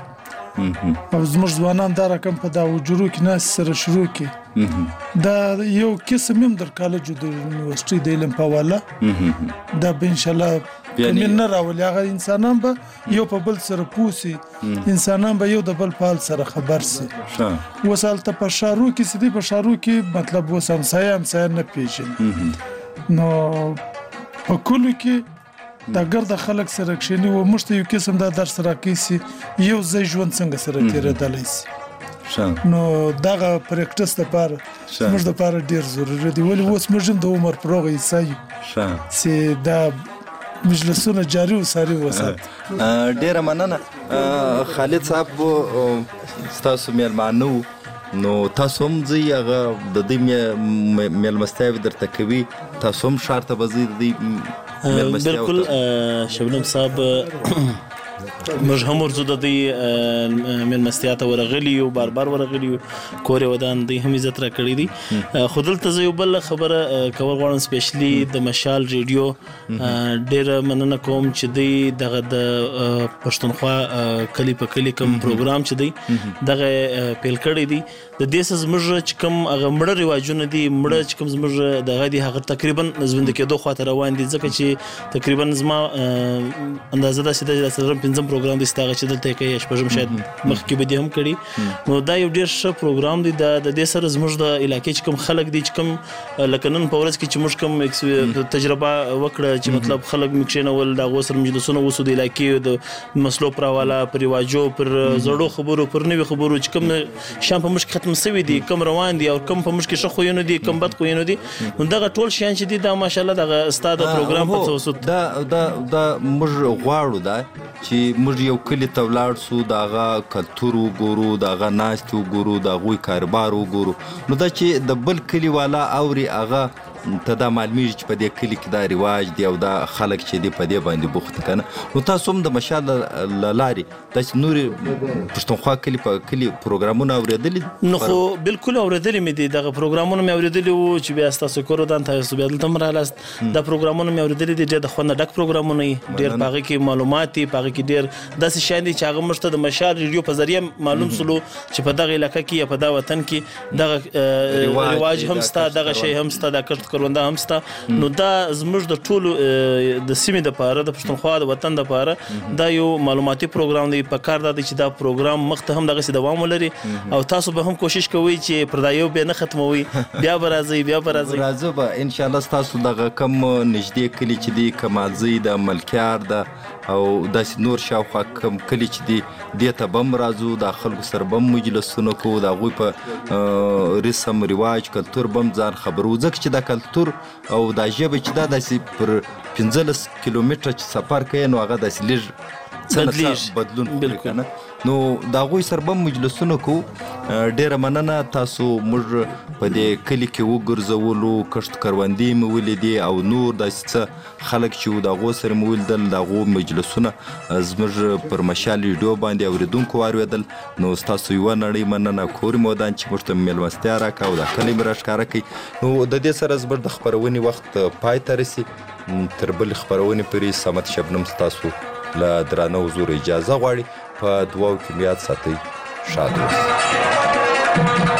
او زموږ ځوانان دا رقم په دا وجرو کې ناستې سره شروع کړي، دا یو قسم هم در کالج د یونیورسټۍ د علم په حواله دا به انشاءالله کمی نه راولي. هغه انسانان به یو په بل سره پوه سي، انسانان به یو د بل په حال سره خبر سي. اوس هلته په ښارو کې چې دی په ښارو کې مطلب اوس همسایه همسایه نه پېژني، نو په کلو کې دا ګرده خلک سره کښېني و موږ ته یو قسم دا درس راکوي چې یو ځای ژوند څنګه سره تېرېدلی سي. نو دغه پریکټس دپاره زموږ دپاره ډېر ضروري دی، ولې اوس موږ هم د عمر په روغه حصه یو چې دا مجلسونه جاري وساري وساتي. ډېره مننه خالد صاحب، ستاسو میلمانه وو نو تاسو هم ځئ هغه د دوی میلمستیاوې درته کوي، تاسو هم ښار ته به ځئ د دوی میلمستیاوو ته؟ بالکل شبنم صاحب، موږ هم ورځو د دوی میلمستیا ته ورغلي یو، بار بار ورغلي یو، کور یې ودان دوی هم عزت را کړی دي. خو دلته زه یو بل خبره کول غواړم، سپیشلي د مشال ریډیو ډېره مننه کوم چې دوی دغه د پښتونخوا کلي په کلي کوم پروګرام چې دی دغه پیل کړی دی. د دې څه زموږ چې کوم هغه مړه رواجونه دي، مړه چې کوم زموږ دغه دي هغه تقریبا ژوندي کېدو خواته روان دي، ځکه چې تقریبا زما اندازه داسې ده چې څلورم پنځم پروګرام دی ستاغه چې دلته یې کوي، شپږم شاید مخکې به دې هم کړي. نو دا یو ډېر ښه پروګرام دی. د دې سره زموږ د علاقې چې کوم خلک دي چې کوم لکه نن په ورځ کې چې موږ کوم تجربه وکړه چې مطلب خلک مې کښېنول، د هغو سره مجلسونه وسو د علاقې د مسلو پر حواله، پر رواجو، پر زړو خبرو، پر نوي خبرو چې کوم شیان په موږ کې ختم سوي دي، کوم روان دي او کوم په موږ کې ښه خویونه دي، کوم بد خویونه دي، نو دغه ټول شیان چې دي دا ماشاءالله دغه ستا د پروګرام په توسط دا دا دا موږ غواړو دا چې موږ یو کلي ته ولاړ سو، د هغه کلتور وګورو، د هغه ناستې وګورو، د هغوی کاروبار وګورو، نو دا چې د بل کلي والا اوري هغه ته دا معلومیږي چې په دې کلي کې دا رواج دی او دا خلک چې دي په دې باندې بوخت که نه. نو تاسو هم د مشال له لارې داسې نورې پښتونخوا کلي په کلي پروګرامونه اورېدلي دي؟ نو خو بالکل اورېدلي مې دي، دغه پروګرامونه مې اورېدلي وو چې بیا ستاسو کور ودان تاسو بیا دلته هم راغلاست. دا پروګرامونه مې اورېدلي دي، ډېر د خوند ډک پروګرامونه دي، ډېر په هغې کې معلومات دي، په هغې کې ډېر داسې شیان دي چې هغه موږ ته د مشال ریډیو په ذریعه معلوم سولو چې په دغه علاقه کې یا په دا وطن کې دغه رواج هم سته، دغه شی هم سته، دا کښت کرونده هم سته. نو دا زموږ د ټولو د سیمې دپاره، د پښتونخوا د وطن دپاره دا یو معلوماتي پروګرام دی. په کار دا دی چې دا پروګرام مخته هم دغسې دوام ولري او تاسو به هم کوشش کوئ چې پر دا یو بیا نه ختموئ، بیا به راځئ بیا به راځئ. راځه به انشاءالله. ستاسو دغه کم نږدې کلي چې دي، کمالزی د ملکیار ده او داسې نور شاوخوا کم کلي چې دي، دې ته به هم راځو، د خلکو سره به هم مجلسونه کوو، د هغوی په رسم رواج کلتور به هم ځان خبرو، ځکه چې دا کلتور او دا ژبه چې دا داسې پر پنځلس کیلومتره چې سفر کوي نو هغه داسې لږ څه نه څه بدلون کوي که نه. نو د هغوی سره به هم مجلسونه کوو. ډېره مننه، تاسو موږ په دې کلي کې وګرځولو، کښت کروندې مې ولیدې او نور داسې څه خلک چې وو د هغو سره مې ولیدل، د هغو مجلسونه زموږ پر مشال ریډیو باندې اورېدونکو واورېدل. نو ستاسو یوه نړۍ مننه، کور مې ودان چې موږ ته مېلمستیا راکړه او دا کلی مې راښکاره کړي. نو د دې سره زموږ د خپرونې وخت پای ته رسي. تر بلې خپرونې پورې صمد شبنم ستاسو له درانه حضور اجازه غواړي. په دعاو کې مې یاد ساتئ. ښاد اوسئ.